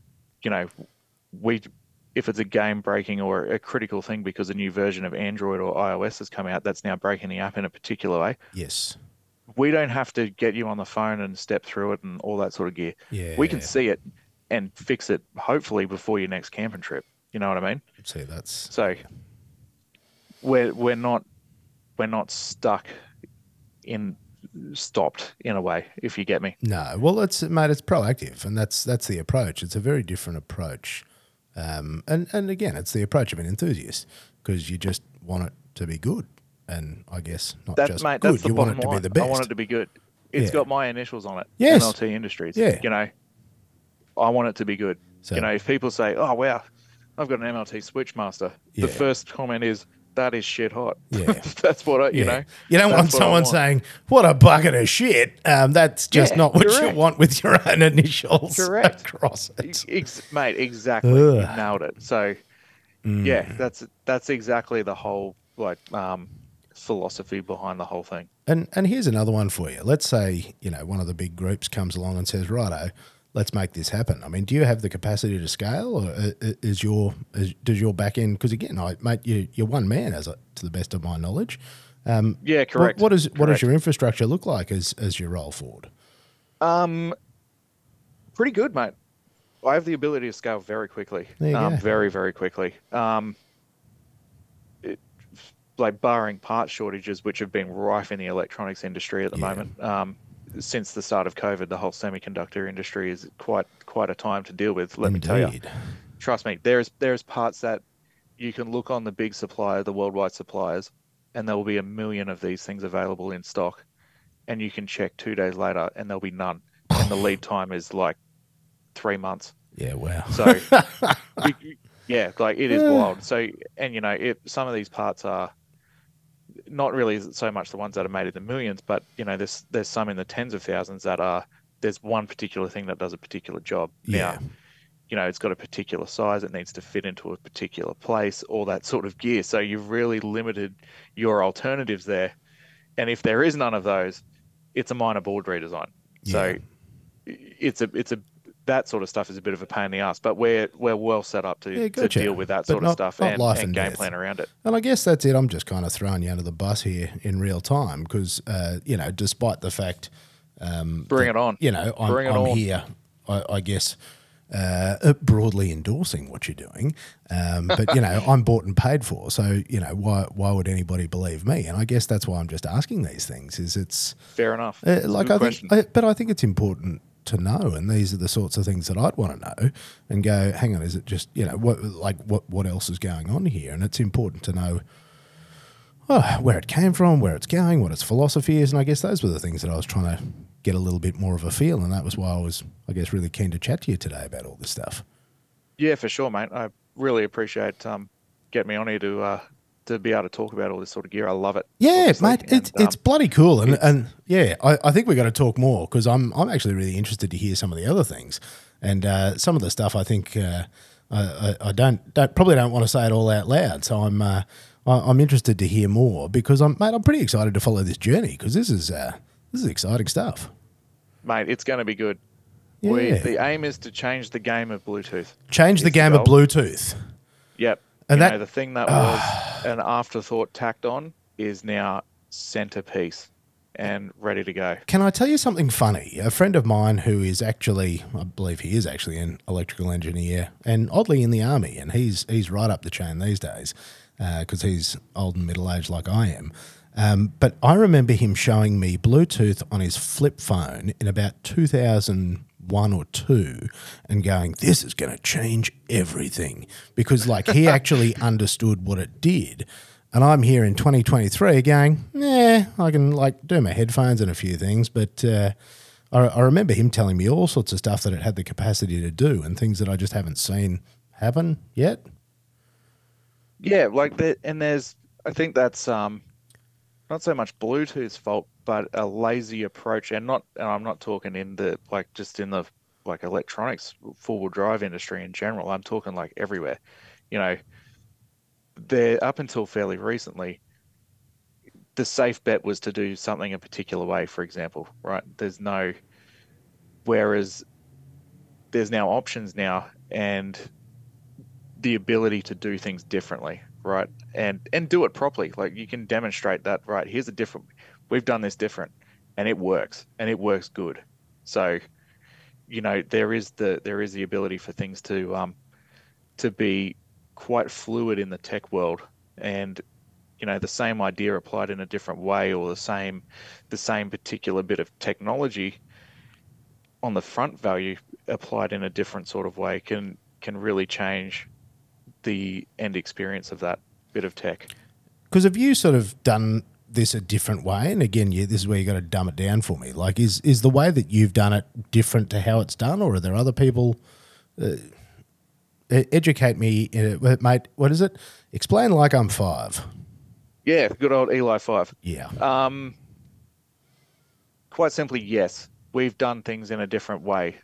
if it's a game breaking or a critical thing because a new version of Android or iOS has come out that's now breaking the app in a particular way. Yes. We don't have to get you on the phone and step through it and all that sort of gear. Yeah. We can see it and fix it, hopefully before your next camping trip. You know what I mean? See, that's so. We're not stopped in a way, if you get me. No, well, it's proactive, and that's the approach. It's a very different approach, and again, it's the approach of an enthusiast, because you just want it to be good, and I guess not just good. You want it to be the best. I want it to be good. It's got my initials on it. Yes. MLT Industries. Yeah. I want it to be good. So, if people say, "Oh wow, I've got an MLT Switchmaster," the first comment is, that is shit hot. Yeah. That's what you know. You don't want someone saying, what a bucket of shit. That's just not what you want with your own initials across it. Mate, exactly. You nailed it. So, that's exactly the whole philosophy behind the whole thing. And here's another one for you. Let's say, one of the big groups comes along and says, righto, let's make this happen. I mean, do you have the capacity to scale, or does your back end? Because again, mate, you're one man, to the best of my knowledge. Yeah, correct. What does your infrastructure look like as you roll forward? Pretty good, mate. I have the ability to scale very quickly, There you go. very, very quickly. It, like barring part shortages, which have been rife in the electronics industry at the Yeah, moment. Since the start of COVID, the whole semiconductor industry is quite a time to deal with. Let me tell you, indeed. trust me. There's parts that you can look on the big supplier, the worldwide suppliers, and there will be a million of these things available in stock, and you can check 2 days later, and there'll be none, and the lead time is like 3 months. Yeah, wow. So yeah, like it is wild. So, and some of these parts are not really so much the ones that are made in the millions, but there's some in the tens of thousands that are. There's one particular thing that does a particular job. Yeah, Now, it's got a particular size, it needs to fit into a particular place, all that sort of gear. So you've really limited your alternatives there. And if there is none of those, it's a minor board redesign. yeah, So it's a that sort of stuff is a bit of a pain in the ass, but we're well set up to yeah. deal Gotcha. with that But sort of stuff not life and and game death. plan around it. And I guess that's it. I'm just kind of throwing you under the bus here in real time because, despite the fact, Bring it on. Bring it I'm on. here, I guess, broadly endorsing what you're doing. But, I'm bought and paid for. So, why would anybody believe me? And I guess that's why I'm just asking these things is it's Fair enough. like, Good I question. think, but I think it's important to know. And these are the sorts of things that I'd want to know and go, hang on, is it just, what else is going on here? And it's important to know where it came from, where it's going, what its philosophy is. And I guess those were the things that I was trying to get a little bit more of a feel. And that was why I was, I guess, really keen to chat to you today about all this stuff. Yeah, for sure, mate. I really appreciate getting me on here to be able to talk about all this sort of gear. I love it. Yeah, obviously. mate, And, it's bloody cool. And, it's- I think we got to talk more because I'm actually really interested to hear some of the other things. And some of the stuff I think I probably don't want to say it all out loud. So I'm interested to hear more because I'm pretty excited to follow this journey because this is exciting stuff. Mate, it's going to be good. Yeah. The aim is to change the game of Bluetooth. Change the is the game of goal. Bluetooth. Yep. And that- the thing that was an afterthought tacked on is now centerpiece and ready to go. Can I tell you something funny? A friend of mine who is actually, I believe he is actually an electrical engineer and oddly in the army, and he's right up the chain these days because he's old and middle-aged like I am. But I remember him showing me Bluetooth on his flip phone in about 2001 or 2 and going, this is going to change everything because like he actually understood what it did. And I'm here in 2023 going, I can like do my headphones and a few things, but I remember him telling me all sorts of stuff that it had the capacity to do and things that I just haven't seen happen yet. Yeah, like that, and I think that's not so much Bluetooth's fault, but a lazy approach, and I'm not talking in the just in the electronics four-wheel drive industry in general. I'm talking like everywhere. You know, there up until fairly recently, the safe bet was to do something a particular way, for example, right? Whereas there's now options now and the ability to do things differently, right? And do it properly. Like you can demonstrate that, right? We've done this different and it works good. So, there is the ability for things to be quite fluid in the tech world and the same idea applied in a different way or the same particular bit of technology on the front value applied in a different sort of way can really change the end experience of that bit of tech. Because have you sort of done this a different way? And again, this is where you got to dumb it down for me. Like, is the way that you've done it different to how it's done, or are there other people? Educate me, mate. What is it? Explain like I'm 5. Yeah, good old Eli 5. Yeah. Quite simply, yes. We've done things in a different way.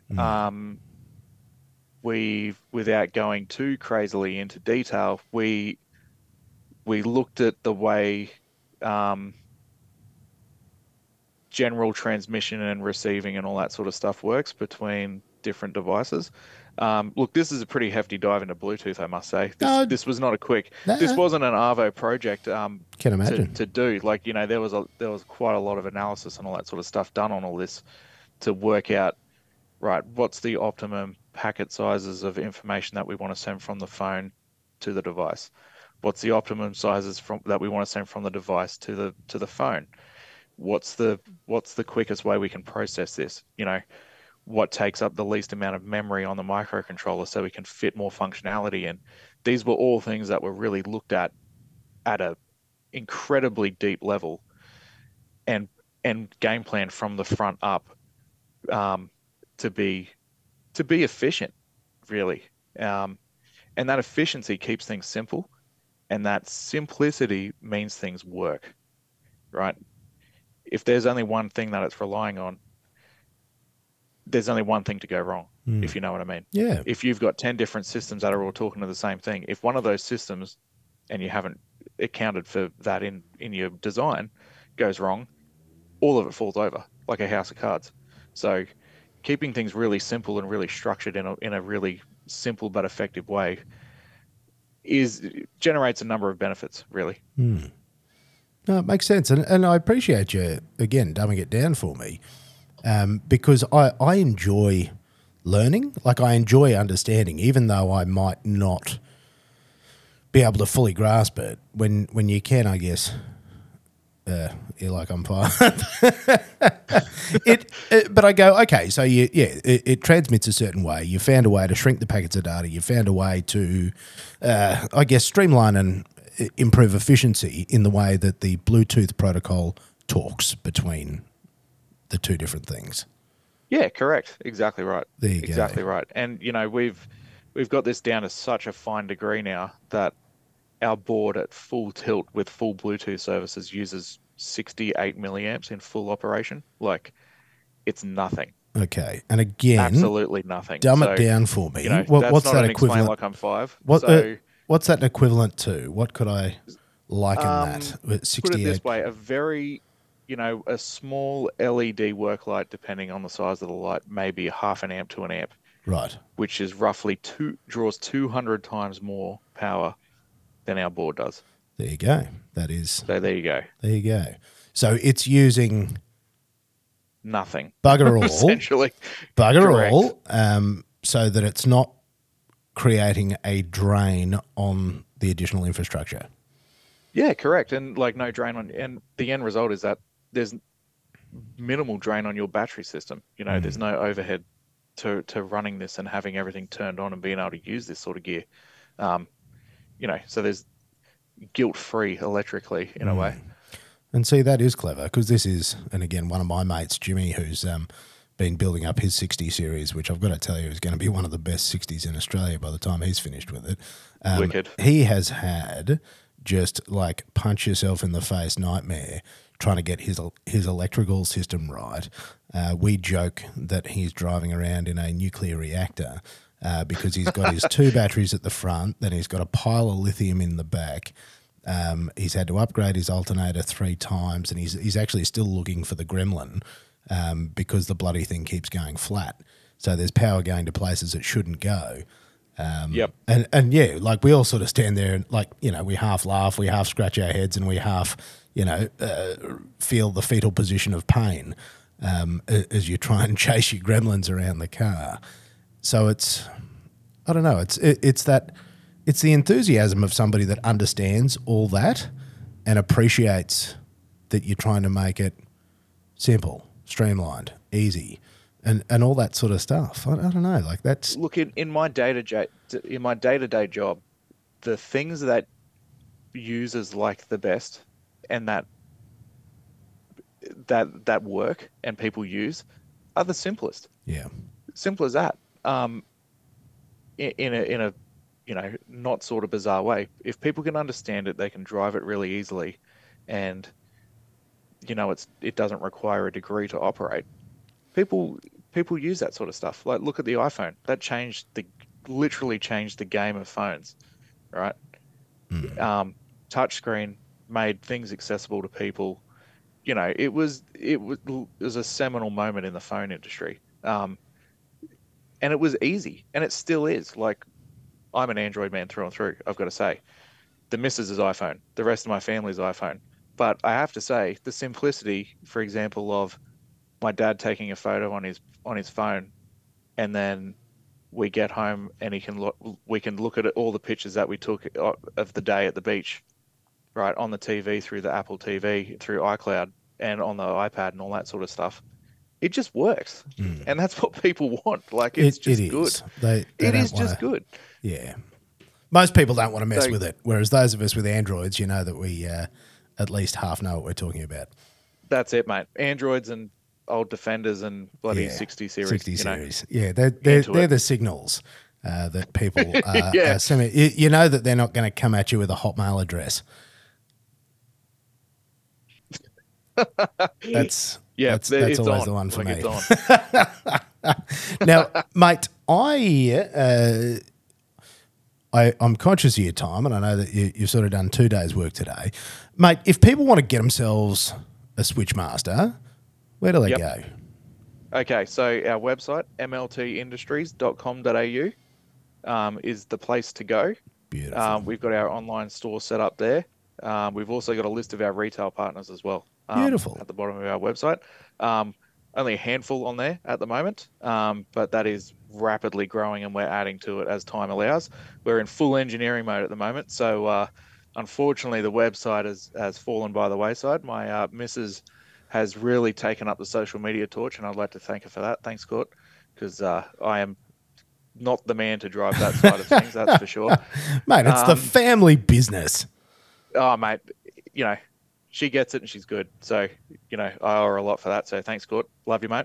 Without going too crazily into detail, we looked at the way general transmission and receiving and all that sort of stuff works between different devices. Look, this is a pretty hefty dive into Bluetooth, I must say. This was not a quick. This wasn't an Arvo project. Can imagine to do. Like there was quite a lot of analysis and all that sort of stuff done on all this to work out right what's the optimum packet sizes of information that we want to send from the phone to the device? What's the optimum sizes that we want to send from the device to the phone? What's the quickest way we can process this? What takes up the least amount of memory on the microcontroller so we can fit more functionality in. These were all things that were really looked at a incredibly deep level and game plan from the front up, um, to be efficient, really. Um, and that efficiency keeps things simple, and that simplicity means things work, right? If there's only one thing that it's relying on, there's only one thing to go wrong, if you know what I mean. Yeah. If you've got 10 different systems that are all talking to the same thing, if one of those systems, and you haven't accounted for that in your design, goes wrong, all of it falls over like a house of cards. So keeping things really simple and really structured in a really simple but effective way is generates a number of benefits, really. No, it makes sense. And I appreciate you, again, dumbing it down for me, because I enjoy learning. Like, I enjoy understanding, even though I might not be able to fully grasp it. When you can, I guess, you're like, I'm fine. But I go, okay, so it transmits a certain way. You found a way to shrink the packets of data. You found a way to, I guess, streamline and improve efficiency in the way that the Bluetooth protocol talks between the two different things. Yeah, correct. Exactly right. There you Exactly go. right. And we've got this down to such a fine degree now that our board at full tilt with full Bluetooth services uses 68 milliamps in full operation. Like, it's nothing. Okay, and again, Absolutely nothing. dumb it So, down for me. What's that's not that an explain equivalent? like I'm five. What So, what's that equivalent to? What could I liken that? put it 68. this way, a small LED work light, depending on the size of the light, maybe half an amp to an amp, Right. which is roughly draws 200 times more power than our board does. There you go. That is. So there you go. There you go. So it's using Nothing, bugger all, essentially. bugger Correct. all, so that it's not creating a drain on the additional infrastructure. Yeah, correct. And like no drain on, and the end result is that there's minimal drain on your battery system. There's no overhead to running this and having everything turned on and being able to use this sort of gear. Um, so there's guilt-free electrically in a way. And see, that is clever because this is, and again, one of my mates, Jimmy, who's been building up his 60 series, which I've got to tell you is going to be one of the best 60s in Australia by the time he's finished with it. Wicked. He has had just like punch yourself in the face nightmare trying to get his electrical system right. We joke that he's driving around in a nuclear reactor because he's got his two batteries at the front, then he's got a pile of lithium in the back. He's had to upgrade his alternator 3 times, and he's actually still looking for the gremlin because the bloody thing keeps going flat. So there's power going to places it shouldn't go. Yep. And yeah, like we all sort of stand there and like, we half laugh, we half scratch our heads, and we half, feel the fetal position of pain as you try and chase your gremlins around the car. So I don't know, it's the enthusiasm of somebody that understands all that and appreciates that you're trying to make it simple, streamlined, easy, and all that sort of stuff. I don't know, like that's Look, in my day-to-day job, the things that users like the best and that work and people use are the simplest. yeah, Simple as that. In a not sort of bizarre way. If people can understand it, they can drive it really easily, and it doesn't require a degree to operate. People people use that sort of stuff. Like, look at the iPhone. That literally changed the game of phones, right? Touchscreen made things accessible to people. It was a seminal moment in the phone industry. And it was easy, and it still is. Like, I'm an Android man through and through, I've got to say. The missus is iPhone, the rest of my family's iPhone. But I have to say, the simplicity, for example, of my dad taking a photo on his phone and then we get home and we can look at all the pictures that we took of the day at the beach, right, on the TV, through the Apple TV, through iCloud, and on the iPad and all that sort of stuff. It just works, and that's what people want. Like, it's just good. Is. They it is just good. Yeah. Most people don't want to mess with it, whereas those of us with Androids, you know that we at least half know what we're talking about. That's it, mate. Androids and old Defenders and bloody 60 series. 60 series. Yeah, they're the signals that people yeah. send me. You know that they're not going to come at you with a Hotmail address. That's always on. the one for like me. It's on. Now, mate, I'm conscious of your time, and I know that you've sort of done 2 days' work today. Mate, if people want to get themselves a Switchmaster, where do they go? Okay, so our website, mltindustries.com.au, is the place to go. Beautiful. We've got our online store set up there. We've also got a list of our retail partners as well. Beautiful. At the bottom of our website. Only a handful on there at the moment, but that is rapidly growing, and we're adding to it as time allows. We're in full engineering mode at the moment, so unfortunately the website has fallen by the wayside. My missus has really taken up the social media torch, and I'd like to thank her for that. Thanks, Court, because I am not the man to drive that side of things, that's for sure. Mate, it's the family business. Oh, mate, she gets it and she's good. So, I owe her a lot for that. So thanks, Court. Love you, mate.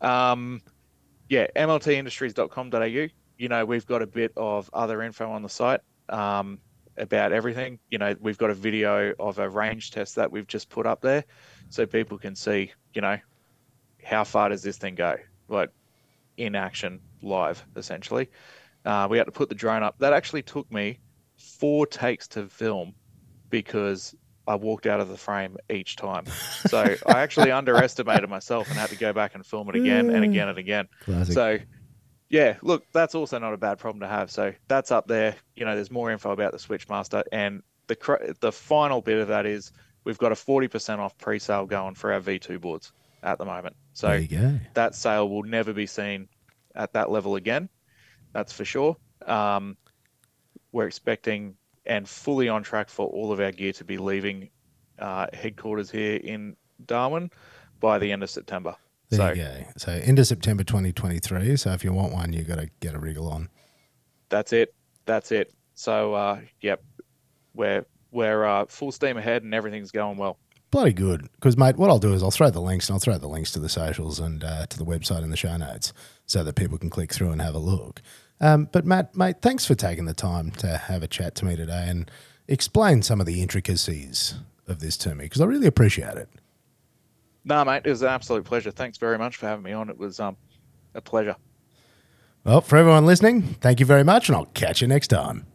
mltindustries.com.au. We've got a bit of other info on the site about everything. We've got a video of a range test that we've just put up there so people can see, how far does this thing go? Like, in action, live, essentially. We had to put the drone up. That actually took me 4 takes to film because I walked out of the frame each time. So I actually underestimated myself and had to go back and film it again and again and again. Classic. So, yeah, look, that's also not a bad problem to have. So that's up there. There's more info about the Switchmaster. And the final bit of that is we've got a 40% off pre-sale going for our V2 boards at the moment. So there you go. That sale will never be seen at that level again. That's for sure. We're expecting and fully on track for all of our gear to be leaving headquarters here in Darwin by the end of September. There you go. So end of September 2023. So if you want one, you've got to get a wriggle on. That's it. So, yep, we're full steam ahead and everything's going well. Bloody good. Because, mate, what I'll do is I'll throw the links to the socials and to the website in the show notes so that people can click through and have a look. But, Matt, mate, thanks for taking the time to have a chat to me today and explain some of the intricacies of this to me, because I really appreciate it. No, mate, it was an absolute pleasure. Thanks very much for having me on. It was a pleasure. Well, for everyone listening, thank you very much, and I'll catch you next time.